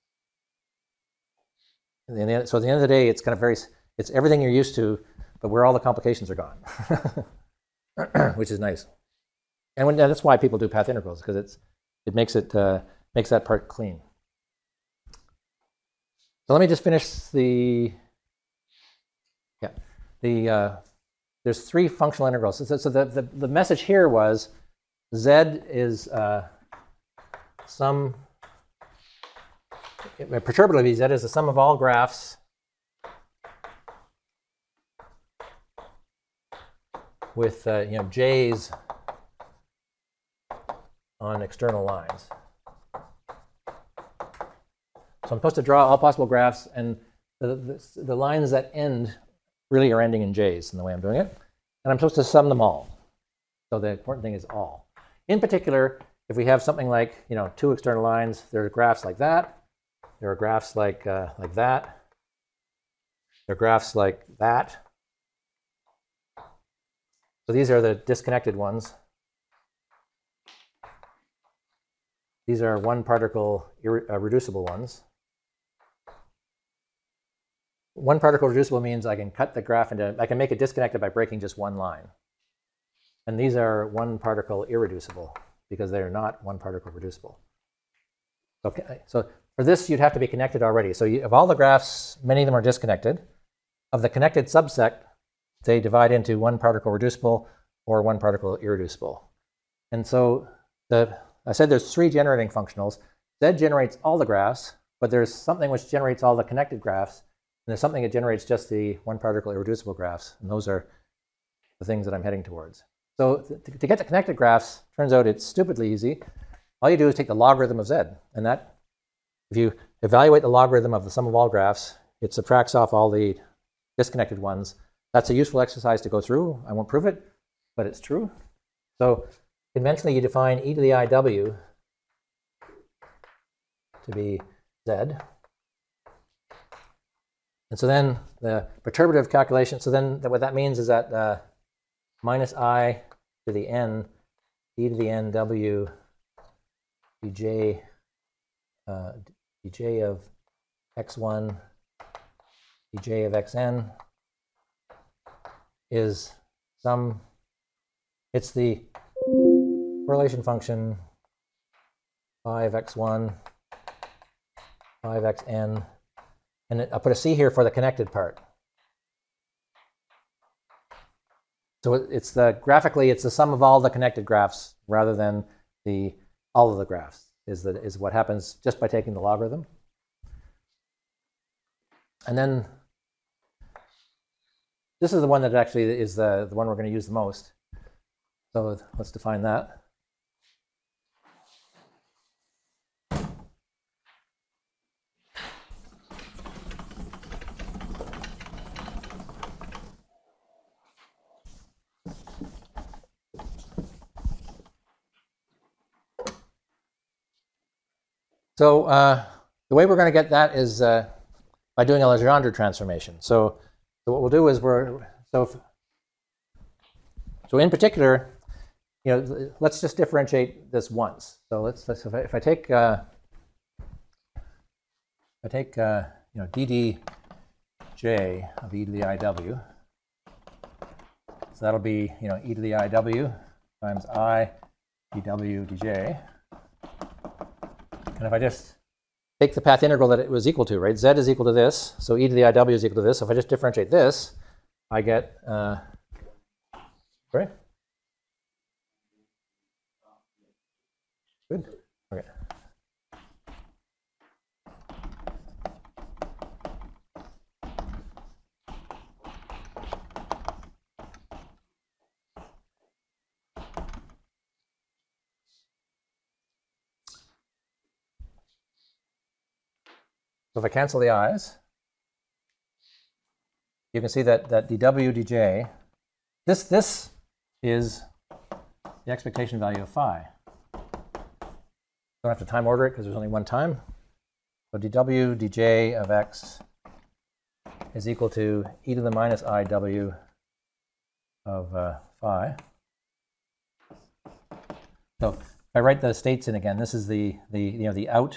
So at the end of the day, it's kind of it's everything you're used to, but where all the complications are gone, which is nice. And that's why people do path integrals, because it makes that part clean. So let me just finish there's three functional integrals. So the message here was Z is perturbatively, Z is the sum of all graphs with J's on external lines. So I'm supposed to draw all possible graphs, and the lines that end really are ending in J's in the way I'm doing it. And I'm supposed to sum them all. So the important thing is all. In particular, if we have something like two external lines, there are graphs like that. There are graphs like that. There are graphs like that. So these are the disconnected ones. These are one particle reducible ones. One particle reducible means I can cut the graph I can make it disconnected by breaking just one line. And these are one particle irreducible, because they're not one particle reducible. Okay, so for this, you'd have to be connected already. So of all the graphs, many of them are disconnected. Of the connected subset, they divide into one particle reducible or one particle irreducible. And so I said there's 3 generating functionals. Z generates all the graphs, but there's something which generates all the connected graphs, and there's something that generates just the one particle irreducible graphs, and those are the things that I'm heading towards. So to get the connected graphs, turns out it's stupidly easy. All you do is take the logarithm of Z, and that, if you evaluate the logarithm of the sum of all graphs, it subtracts off all the disconnected ones. That's a useful exercise to go through. I won't prove it, but it's true. So conventionally, you define e to the iw to be Z. And so then the perturbative calculation, so then what that means is that minus I to the n, e to the n w dj, dj of x1, dj of xn is it's the correlation function phi of x1, phi of xn, and I'll put a c here for the connected part. So it's graphically, it's the sum of all the connected graphs rather than all of the graphs is what happens just by taking the logarithm. And then this is the one that actually is the one we're going to use the most. So let's define that. So the way we're going to get that is by doing a Legendre transformation. So what we'll do is so in particular, let's just differentiate this once. So if I take ddj of e to the iw, so that'll be e to the iw times I dw dj. And if I just take the path integral that it was equal to, right? Z is equal to this, so e to the iw is equal to this. So if I just differentiate this, I get, right? Good. Okay. So if I cancel the i's, you can see that dw dj, this is the expectation value of phi. Don't have to time order it because there's only one time. So dw dj of x is equal to e to the minus iw of phi. So if I write the states in again, this is the out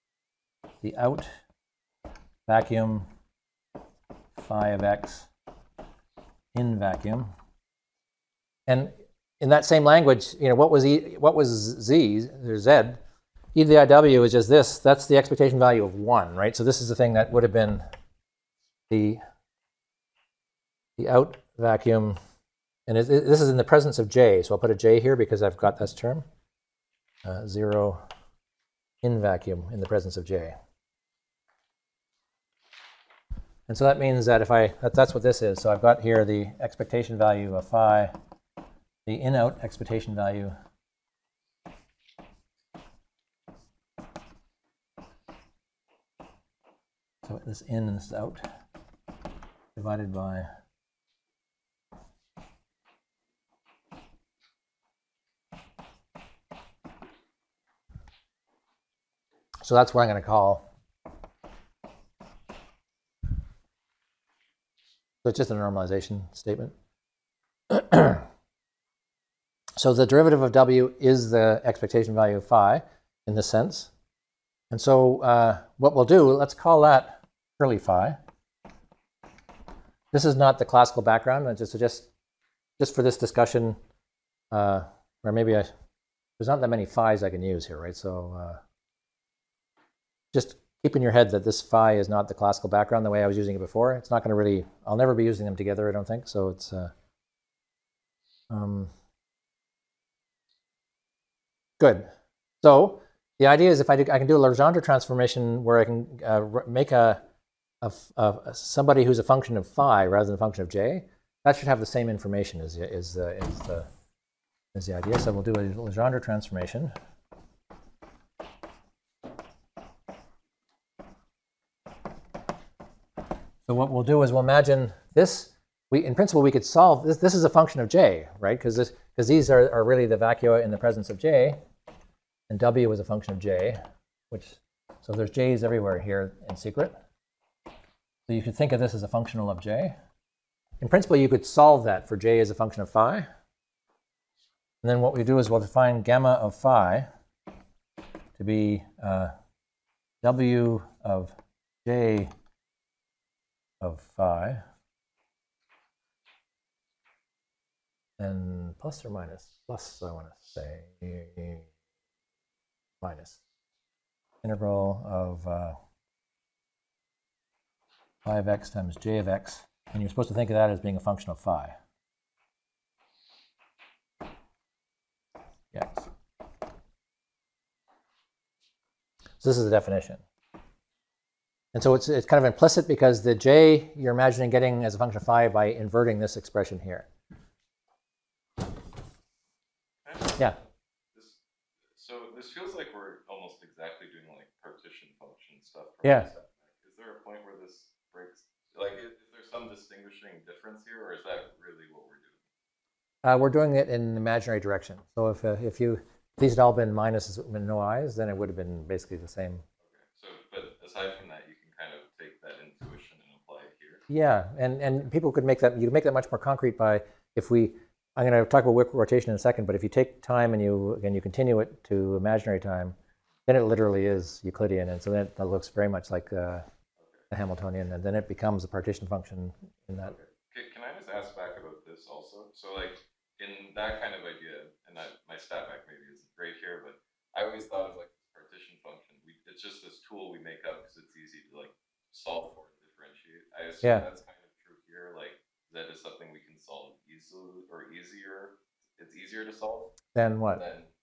vacuum phi of x in vacuum. And in that same language, what was z or z? E to the iw is just this. That's the expectation value of 1, right? So this is the thing that would have been the out vacuum, and this is in the presence of j. So I'll put a j here because I've got this term 0 in vacuum in the presence of j. And so that means that that's what this is. So I've got here the expectation value of phi, the in-out expectation value so this in and this out divided by so that's what I'm going to call. So it's just a normalization statement. So the derivative of w is the expectation value of phi in this sense. And so what we'll do, let's call that curly phi. This is not the classical background, just for this discussion, or maybe there's not that many phis I can use here, right? So just keep in your head that this phi is not the classical background the way I was using it before. It's not going to really, I'll never be using them together, I don't think. So it's, good. So the idea is if I can do a Legendre transformation where I can make somebody who's a function of phi rather than a function of j, that should have the same information is the idea. So we'll do a Legendre transformation. So what we'll do is we'll imagine this. In principle, we could solve this. This is a function of j, right? Because these are really the vacua in the presence of j, and w is a function of j, so there's j's everywhere here in secret. So you could think of this as a functional of j. In principle, you could solve that for j as a function of phi. And then what we do is we'll define gamma of phi to be w of j of phi, and plus or minus, plus I want to say minus, integral of phi of x times j of x, and you're supposed to think of that as being a function of phi. Yes. So this is the definition. And so it's kind of implicit because the j you're imagining getting as a function of phi by inverting this expression here. Yeah. So this feels like we're almost exactly doing like partition function stuff. Yeah. Is there a point where this breaks? Like, is there some distinguishing difference here, or is that really what we're doing? We're doing it in imaginary direction. So if these had all been minuses with no i's, then it would have been basically the same. Okay. So, but aside from that, you can kind of take that intuition and apply it here. Yeah, and people could make that. You can make that much more concrete by I'm going to talk about Wick rotation in a second, but if you take time and you continue it to imaginary time, then it literally is Euclidean, and so then it looks very much like the Hamiltonian, and then it becomes a partition function in that. Okay. Can I just ask back about this also? So like in that kind of idea, and my stat back maybe isn't great here, but I always thought of like this partition function. It's just this tool we make up because it's easy to like solve for and differentiate. I assume that's kind of true here. Like that is something we can solve easily or easier. It's easier to solve Then what?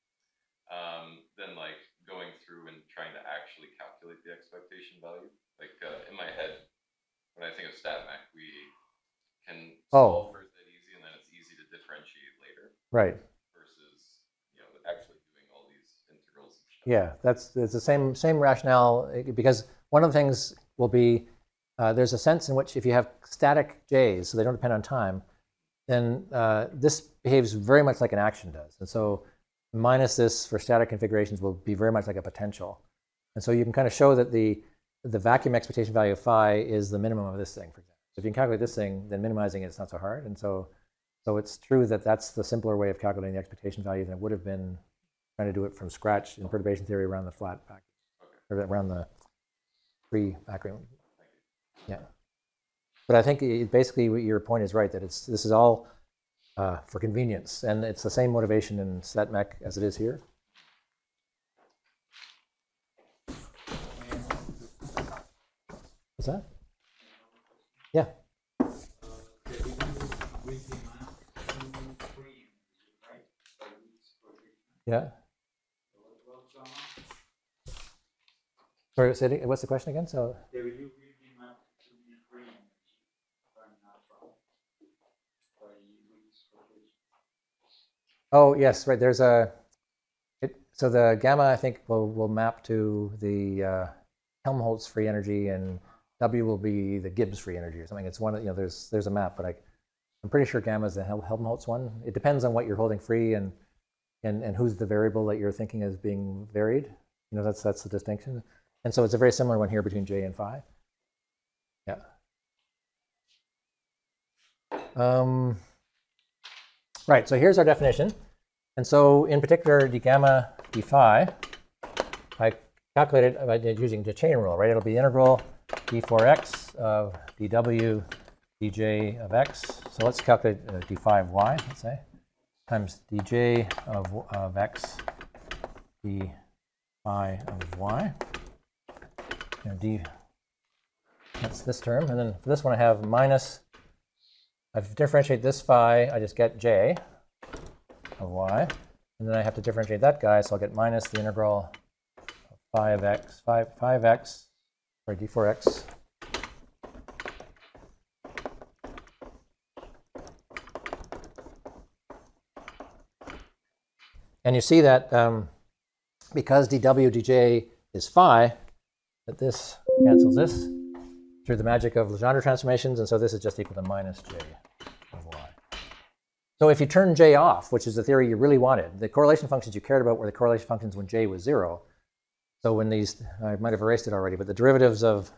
Than like going through and trying to actually calculate the expectation value. Like in my head, when I think of StatMech, we can solve for that easy, and then it's easy to differentiate later. Right. Versus actually doing all these integrals. And stuff. Yeah, it's the same rationale, because one of the things will be there's a sense in which if you have static j's, so they don't depend on time, then this behaves very much like an action does. And so minus this for static configurations will be very much like a potential. And so you can kind of show that the vacuum expectation value of phi is the minimum of this thing, for example. So if you can calculate this thing, then minimizing it's not so hard. And so it's true that that's the simpler way of calculating the expectation value than it would have been trying to do it from scratch in perturbation theory around the flat package, or around the free background. Yeah. But I think basically your point is right, that this is all for convenience, and it's the same motivation in StatMech as it is here. What's that? Yeah. Yeah. Sorry, what's the question again? So. Oh yes, right. There's so the gamma I think will map to the Helmholtz free energy, and W will be the Gibbs free energy or something. It's one there's a map, but I'm pretty sure gamma is the Helmholtz one. It depends on what you're holding free and who's the variable that you're thinking is being varied. That's the distinction. And so it's a very similar one here between J and phi. Yeah. Right, so here's our definition. And so in particular, d gamma d phi, I calculated by using the chain rule, right? It'll be integral d4x of dw dj of x. So let's calculate d phi of y, let's say, times dj of x d phi of y. d, that's this term. And then for this one, I have minus, I differentiate this phi, I just get j of y. And then I have to differentiate that guy, so I'll get minus the integral of phi of x, 5x, or d4x. And you see that because dw dj is phi, that this cancels this through the magic of Legendre transformations, and so this is just equal to minus j of y. So if you turn j off, which is the theory you really wanted, the correlation functions you cared about were the correlation functions when j was 0. So when these, I might have erased it already, but the derivatives of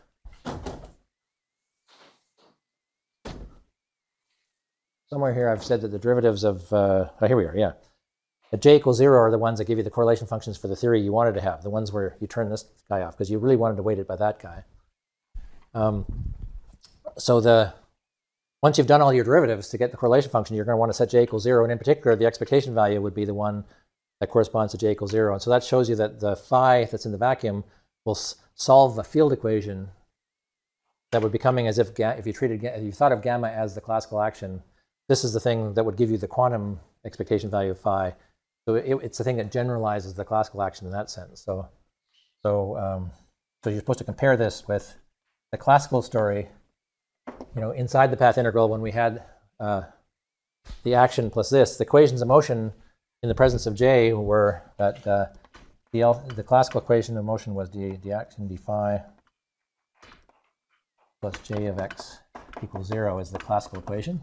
somewhere here I've said that the derivatives of, oh, here we are, yeah. At j equals 0 are the ones that give you the correlation functions for the theory you wanted to have, the ones where you turn this guy off, because you really wanted to weight it by that guy. So once you've done all your derivatives to get the correlation function, you're going to want to set j equals 0, and in particular, the expectation value would be the one that corresponds to j equals 0. And so that shows you that the phi that's in the vacuum will solve the field equation that would be coming as if you thought of gamma as the classical action. This is the thing that would give you the quantum expectation value of phi. So it's the thing that generalizes the classical action in that sense. So you're supposed to compare this with the classical story, inside the path integral when we had the action plus this. The equations of motion in the presence of j were that the classical equation of motion was the action d phi plus j of x equals 0 is the classical equation.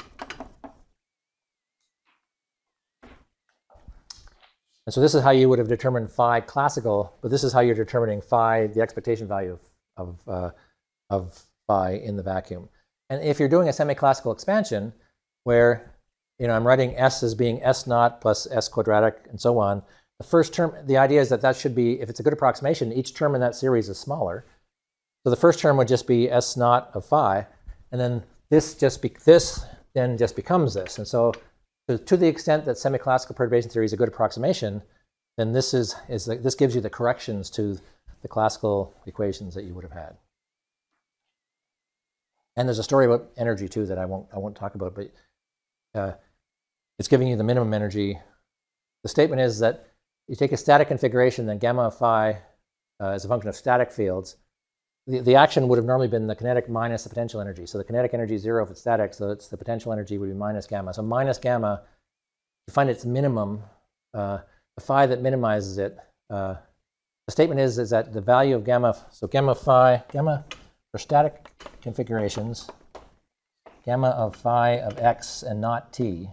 And so this is how you would have determined phi classical, but this is how you're determining phi, the expectation value of phi in the vacuum. And if you're doing a semi-classical expansion where I'm writing s as being s naught plus s quadratic and so on, the first term, the idea is that should be, if it's a good approximation, each term in that series is smaller. So the first term would just be s naught of phi, and then this then just becomes this. And so to the extent that semi-classical perturbation theory is a good approximation, then this gives you the corrections to the classical equations that you would have had. And there's a story about energy too that I won't talk about, but it's giving you the minimum energy. The statement is that you take a static configuration, then gamma of phi is a function of static fields. The action would have normally been the kinetic minus the potential energy. So the kinetic energy is 0 if it's static, so the potential energy would be minus gamma. So minus gamma, you find its minimum, the phi that minimizes it. The statement is that the value of gamma, so gamma for static configurations, gamma of phi of x and not t,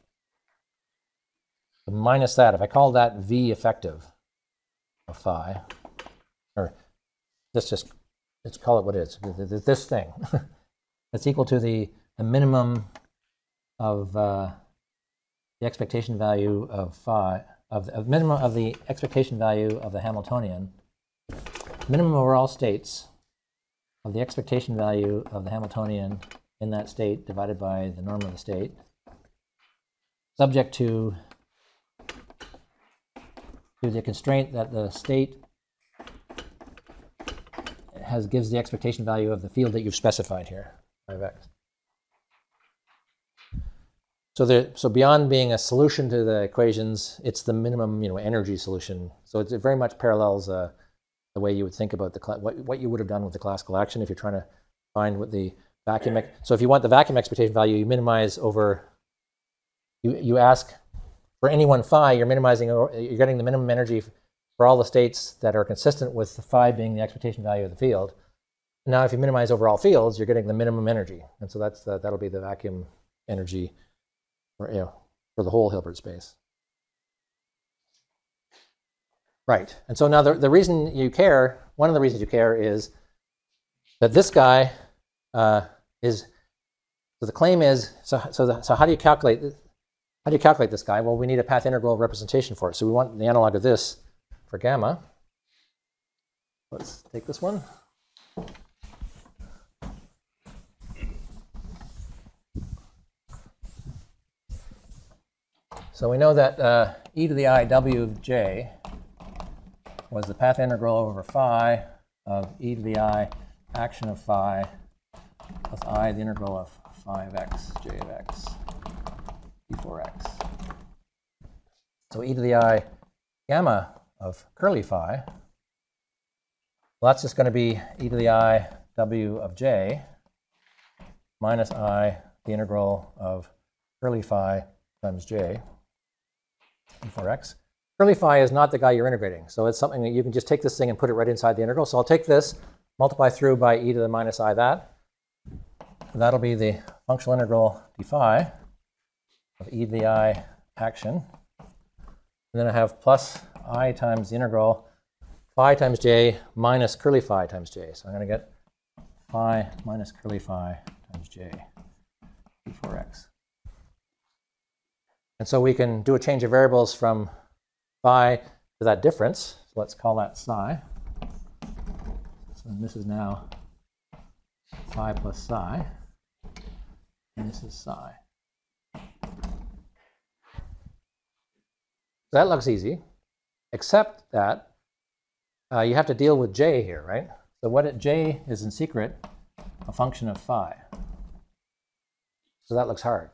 so minus that, if I call that v effective of phi, or let's call it what it is, this thing, that's equal to the minimum of the expectation value of phi, of minimum of the expectation value of the Hamiltonian, minimum over all states of the expectation value of the Hamiltonian in that state divided by the norm of the state, subject to the constraint that the state gives the expectation value of the field that you've specified here, 5x. So beyond being a solution to the equations, it's the minimum energy solution. So it very much parallels the way you would think about what you would have done with the classical action if you're trying to find what the vacuum. So if you want the vacuum expectation value, you minimize over. You ask for any one phi, you're getting the minimum energy for all the states that are consistent with the phi being the expectation value of the field. Now, if you minimize over all fields, you're getting the minimum energy, and so that'll be the vacuum energy for the whole Hilbert space. Right, and so now the reason you care, one of the reasons you care is that this guy is. So the claim is so how do you calculate this guy? Well, we need a path integral representation for it. So we want the analog of this for gamma. Let's take this one. So we know that e to the I w of j was the path integral over phi of e to the I action of phi plus I, the integral of phi of x, j of x, d4x. So e to the I gamma of curly phi, well, that's just going to be e to the I w of j minus I, the integral of curly phi times j, d4x. Curly phi is not the guy you're integrating, so it's something that you can just take this thing and put it right inside the integral. So I'll take this, multiply through by e to the minus I that. That'll be the functional integral d phi of e to the I action. And then I have plus I times the integral phi times j minus curly phi times j. So I'm going to get phi minus curly phi times j d4x. And so we can do a change of variables from phi to that difference. So let's call that psi. So this is now phi plus psi, and this is psi. That looks easy, except that you have to deal with j here, right? So j is in secret a function of phi. So that looks hard.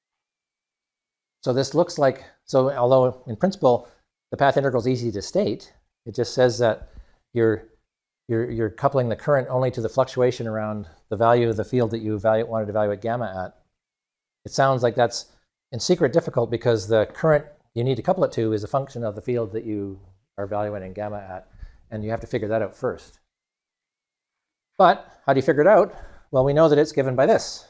So this looks like, so although in principle the path integral is easy to state, it just says that you're coupling the current only to the fluctuation around the value of the field that you wanted to evaluate gamma at. It sounds like that's in secret difficult because the current you need to couple it to is a function of the field that you are evaluating gamma at, and you have to figure that out first. But how do you figure it out? Well, we know that it's given by this.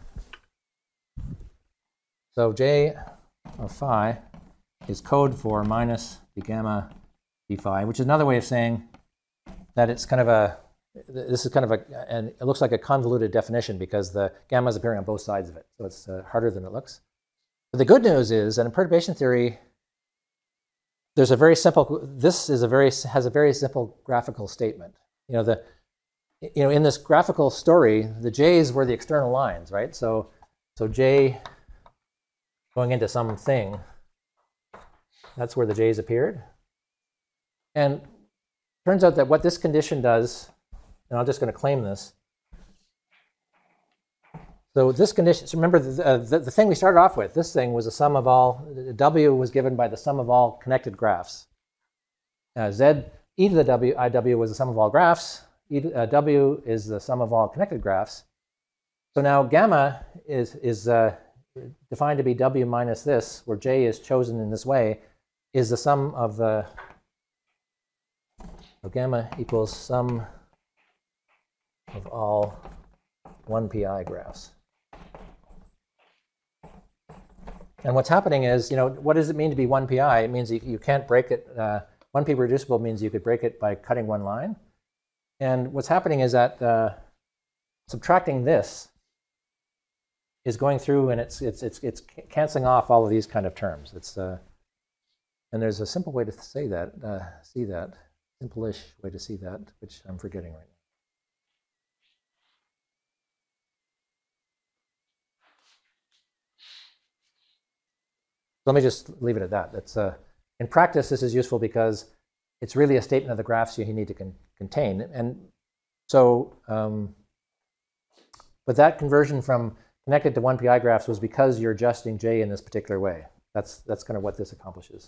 So j of phi is code for minus the gamma d phi, which is another way of saying that it's kind of and it looks like a convoluted definition because the gamma is appearing on both sides of it. So it's harder than it looks. But the good news is that in perturbation theory, there's a very simple, has a very simple graphical statement. In this graphical story, the j's were the external lines, right? So j going into something, that's where the j's appeared. And turns out that what this condition does, and I'm just going to claim this. So this condition, so remember the thing we started off with, this thing was a sum of all, w was given by the sum of all connected graphs. Z, e to the w, iw was the sum of all graphs. W is the sum of all connected graphs. So now gamma is defined to be w minus this, where j is chosen in this way, is the sum of the, gamma equals sum of all 1pi graphs. And what's happening is, what does it mean to be 1pi? It means you can't break it. 1p reducible means you could break it by cutting one line. And what's happening is that subtracting this is going through and it's canceling off all of these kind of terms. And there's a simple way to say that, see that, simple-ish way to see that, which I'm forgetting right now. Let me just leave it at that. That's, in practice, this is useful because it's really a statement of the graphs you need to contain. And so, but that conversion from connected to 1pi graphs was because you're adjusting j in this particular way. That's kind of what this accomplishes.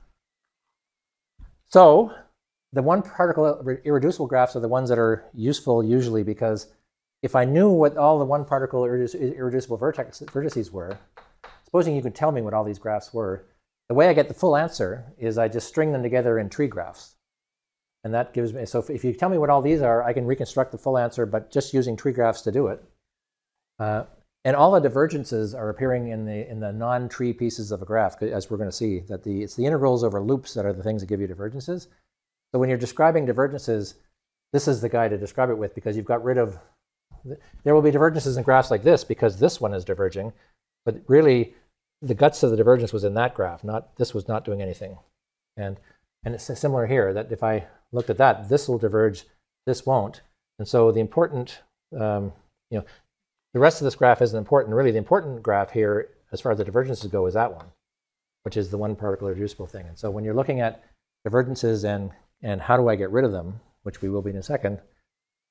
So the one particle irreducible graphs are the ones that are useful usually because if I knew what all the one particle irreducible vertices were, supposing you could tell me what all these graphs were, the way I get the full answer is I just string them together in tree graphs. And that gives me, so if you tell me what all these are, I can reconstruct the full answer, but just using tree graphs to do it. And all the divergences are appearing in the non-tree pieces of a graph, as we're going to see, that it's the integrals over loops that are the things that give you divergences. So when you're describing divergences, this is the guy to describe it with because you've got rid of, there will be divergences in graphs like this because this one is diverging, but really the guts of the divergence was in that graph, this was not doing anything. And it's similar here, that if I looked at that, this will diverge, this won't. And so the important, the rest of this graph isn't important. Really, the important graph here, as far as the divergences go, is that one, which is the one particle irreducible thing. And so when you're looking at divergences and how do I get rid of them, which we will be in a second,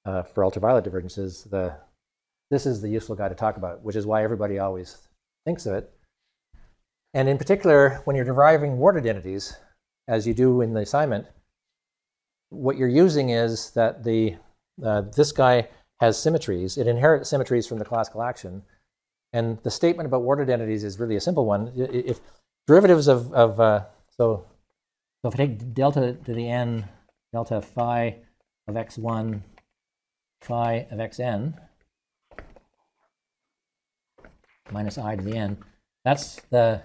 for ultraviolet divergences, this is the useful guy to talk about, which is why everybody always thinks of it. And in particular, when you're deriving ward identities, as you do in the assignment, what you're using is that this guy has symmetries. It inherits symmetries from the classical action. And the statement about ward identities is really a simple one. If derivatives so if I take delta to the n, delta phi of x1, phi of xn, minus I to the n, that's the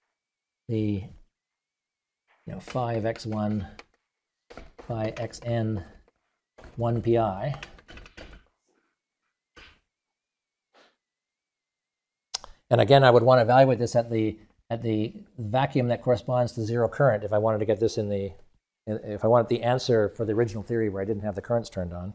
phi of x1, phi xn, 1 pi. And again, I would want to evaluate this at the vacuum that corresponds to zero current if I wanted to get this if I wanted the answer for the original theory where I didn't have the currents turned on.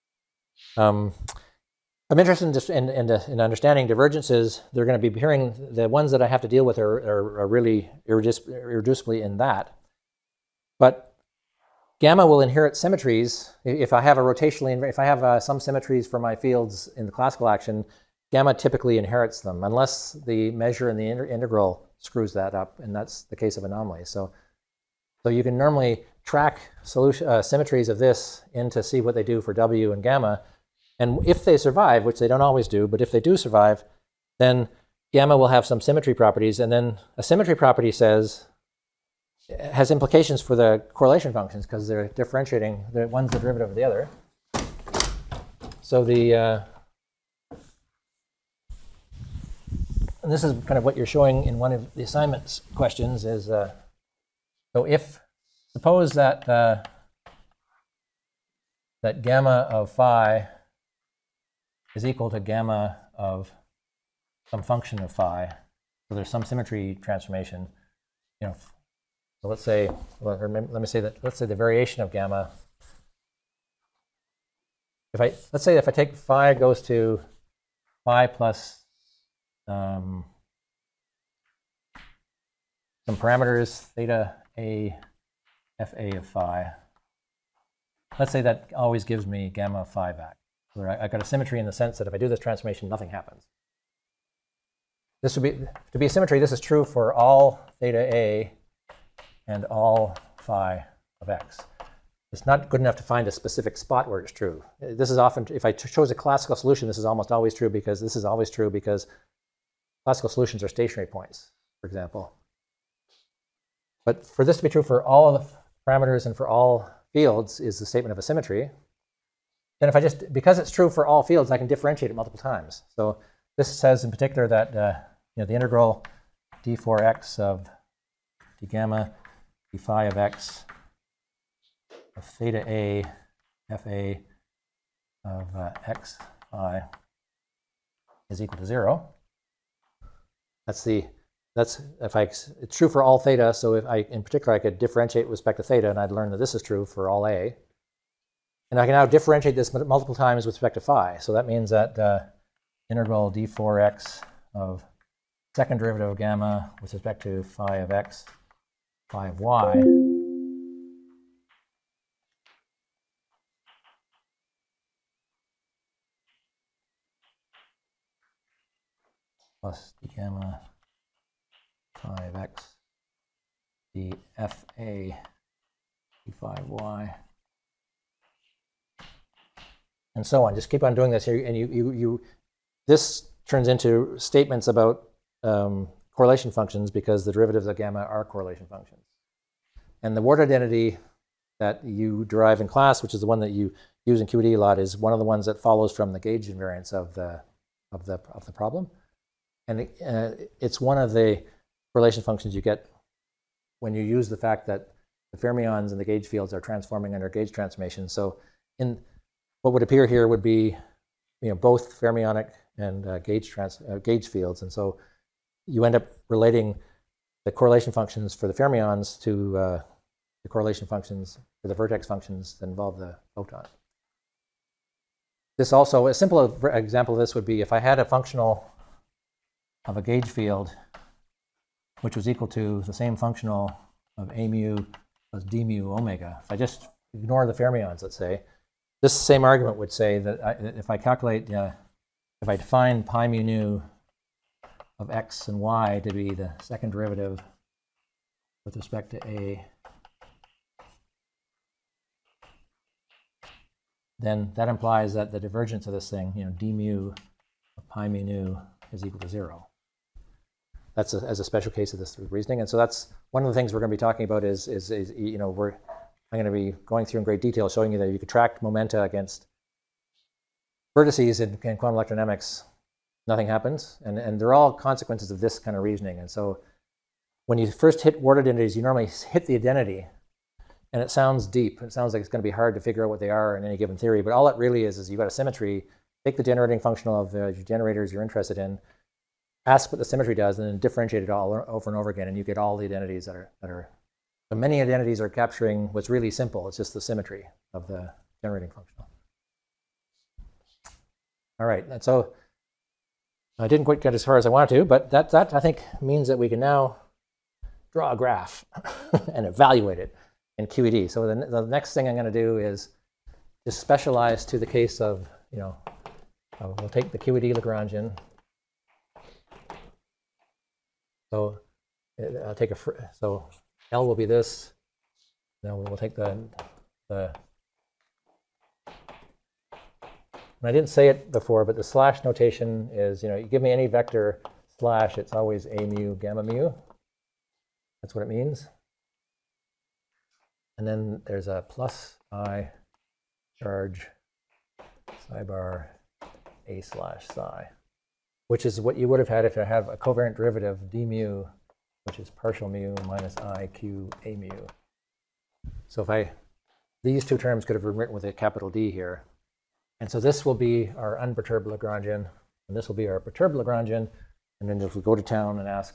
I'm interested in understanding divergences. They're going to be appearing, the ones that I have to deal with are really irreducibly in that. But gamma will inherit symmetries. If I have if I have some symmetries for my fields in the classical action, gamma typically inherits them, unless the measure in the integral screws that up, and that's the case of anomalies. So you can normally track symmetries of this in to see what they do for W and gamma. And if they survive, which they don't always do, but if they do survive, then gamma will have some symmetry properties. And then a symmetry property has implications for the correlation functions because they're differentiating. One's the derivative of the other. So and this is kind of what you're showing in one of the assignments questions is, so suppose that that gamma of phi is equal to gamma of some function of phi. So there's some symmetry transformation. So let's say, let me say that, let's say the variation of gamma. Let's say if I take phi goes to phi plus some parameters, theta a fa of phi. Let's say that always gives me gamma of phi back. Where I've got a symmetry in the sense that if I do this transformation, nothing happens. This would be, to be a symmetry, this is true for all theta a and all phi of x. It's not good enough to find a specific spot where it's true. This is often, if I chose a classical solution, this is almost always true because classical solutions are stationary points, for example. But for this to be true for all of the parameters and for all fields is the statement of a symmetry. Then if because it's true for all fields, I can differentiate it multiple times. So this says in particular that the integral d4x of d gamma d phi of x of theta a fa of x phi is equal to 0. It's true for all theta. So in particular, I could differentiate with respect to theta, and I'd learn that this is true for all a. And I can now differentiate this multiple times with respect to phi. So that means that integral d4x of second derivative of gamma with respect to phi of x, phi of y, plus d gamma phi of x, d fa d phi of y, and so on. Just keep on doing this here, and this turns into statements about correlation functions because the derivatives of gamma are correlation functions. And the ward identity that you derive in class, which is the one that you use in QED a lot, is one of the ones that follows from the gauge invariance of the problem, and it's one of the correlation functions you get when you use the fact that the fermions and the gauge fields are transforming under gauge transformation. So what would appear here would be both fermionic and gauge fields, and so you end up relating the correlation functions for the fermions to the correlation functions for the vertex functions that involve the photon. This also, a simple example of this would be if I had a functional of a gauge field which was equal to the same functional of a mu plus d mu omega. If I just ignore the fermions, let's say, this same argument would say that if I calculate, if I define pi mu nu of x and y to be the second derivative with respect to a, then that implies that the divergence of this thing, d mu of pi mu nu is equal to 0. That's as a special case of this reasoning. And so that's one of the things we're going to be talking about is I'm going to be going through in great detail showing you that you could track momenta against vertices in quantum electrodynamics. Nothing happens. And they're all consequences of this kind of reasoning. And so when you first hit ordered identities, you normally hit the identity. And it sounds deep. It sounds like it's going to be hard to figure out what they are in any given theory. But all it really is you've got a symmetry. Take the generating function of the generators you're interested in, ask what the symmetry does, and then differentiate it all over and over again. And you get all the identities that are so many identities are capturing what's really simple. It's just the symmetry of the generating function. All right, and so I didn't quite get as far as I wanted to, but that I think means that we can now draw a graph and evaluate it in QED. So the next thing I'm going to do is just specialize to the case of, we'll take the QED Lagrangian. So I'll take so L will be this. Now we'll take and I didn't say it before, but the slash notation is, you give me any vector slash, it's always a mu gamma mu. That's what it means. And then there's a plus I charge psi bar a slash psi, which is what you would have had if you have a covariant derivative d mu, which is partial mu minus I q a mu. So these two terms could have been written with a capital D here. And so this will be our unperturbed Lagrangian, and this will be our perturbed Lagrangian. And then if we go to town and ask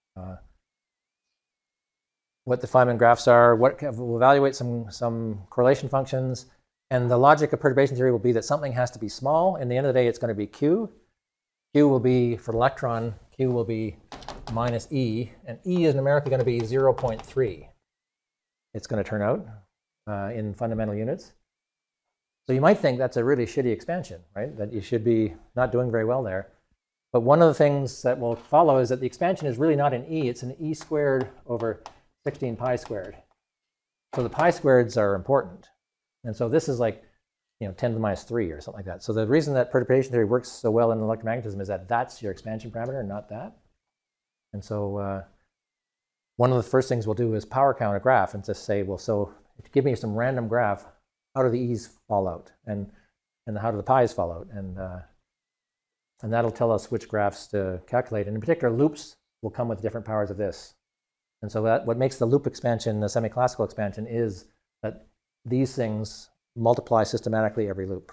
what the Feynman graphs are, we'll evaluate some correlation functions. And the logic of perturbation theory will be that something has to be small. In the end of the day, it's going to be Q. Q will be, for the electron, Q will be minus E. And E is numerically going to be 0.3. It's going to turn out in fundamental units. So you might think that's a really shitty expansion, right? That you should be not doing very well there. But one of the things that will follow is that the expansion is really not an E. It's an E squared over 16 pi squared. So the pi squareds are important. And so this is like 10 to the minus 3 or something like that. So the reason that perturbation theory works so well in electromagnetism is that that's your expansion parameter, not that. And so one of the first things we'll do is power count a graph and just say, well, so if you give me some random graph, how do the E's fall out? And how do the pi's fall out? And that'll tell us which graphs to calculate. And in particular, loops will come with different powers of this. And so what makes the loop expansion the semi-classical expansion is that these things multiply systematically every loop.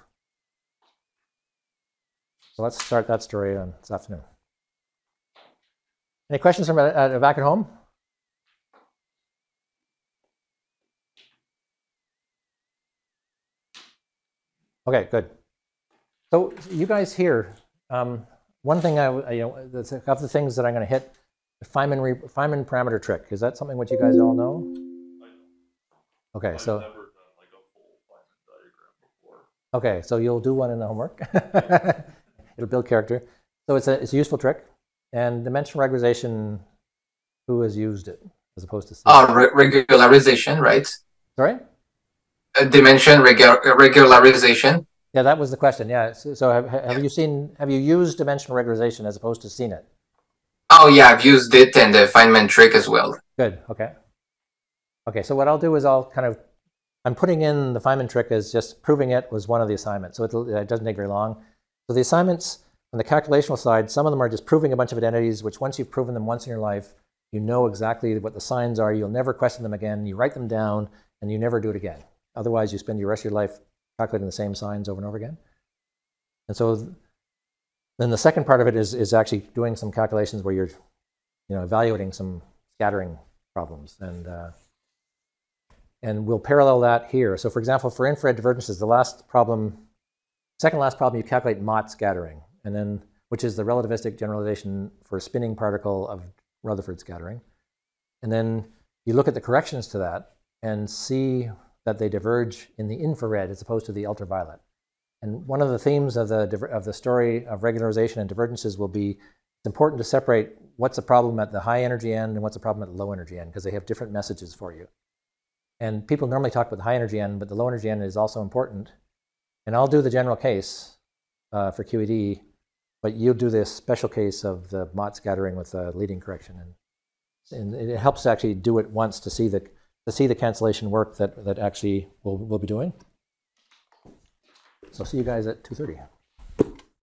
So let's start that story this afternoon. Any questions from back at home? Okay, good. So you guys here, one thing of the things that I'm going to hit, the Feynman parameter trick. Is that something which you guys all know? Okay, so. I've never done like a full Feynman diagram before. Okay, so you'll do one in the homework. It'll build character. So it's a useful trick. And dimensional regularization, who has used it as opposed to? Regularization, right? Sorry? Dimension regularization. Yeah, that was the question. Yeah. So have you used dimensional regularization as opposed to seen it? Oh yeah, I've used it and the Feynman trick as well. Good. Okay. Okay. So what I'll do is I'm putting in the Feynman trick as just proving it was one of the assignments. So it doesn't take very long. So the assignments on the calculational side, some of them are just proving a bunch of identities, which once you've proven them once in your life, you know exactly what the signs are. You'll never question them again. You write them down and you never do it again. Otherwise, you spend the rest of your life calculating the same signs over and over again. And so then the second part of it is actually doing some calculations where you're evaluating some scattering problems. And we'll parallel that here. So for example, for infrared divergences, second last problem, you calculate Mott scattering, and then which is the relativistic generalization for a spinning particle of Rutherford scattering. And then you look at the corrections to that and see that they diverge in the infrared as opposed to the ultraviolet. And one of the themes of the story of regularization and divergences will be it's important to separate what's a problem at the high energy end and what's a problem at the low energy end, because they have different messages for you. And people normally talk about the high energy end, but the low energy end is also important. And I'll do the general case for QED, but you'll do this special case of the Mott scattering with the leading correction. And it helps to actually do it once to see the cancellation work that actually we'll be doing. So see you guys at 2:30.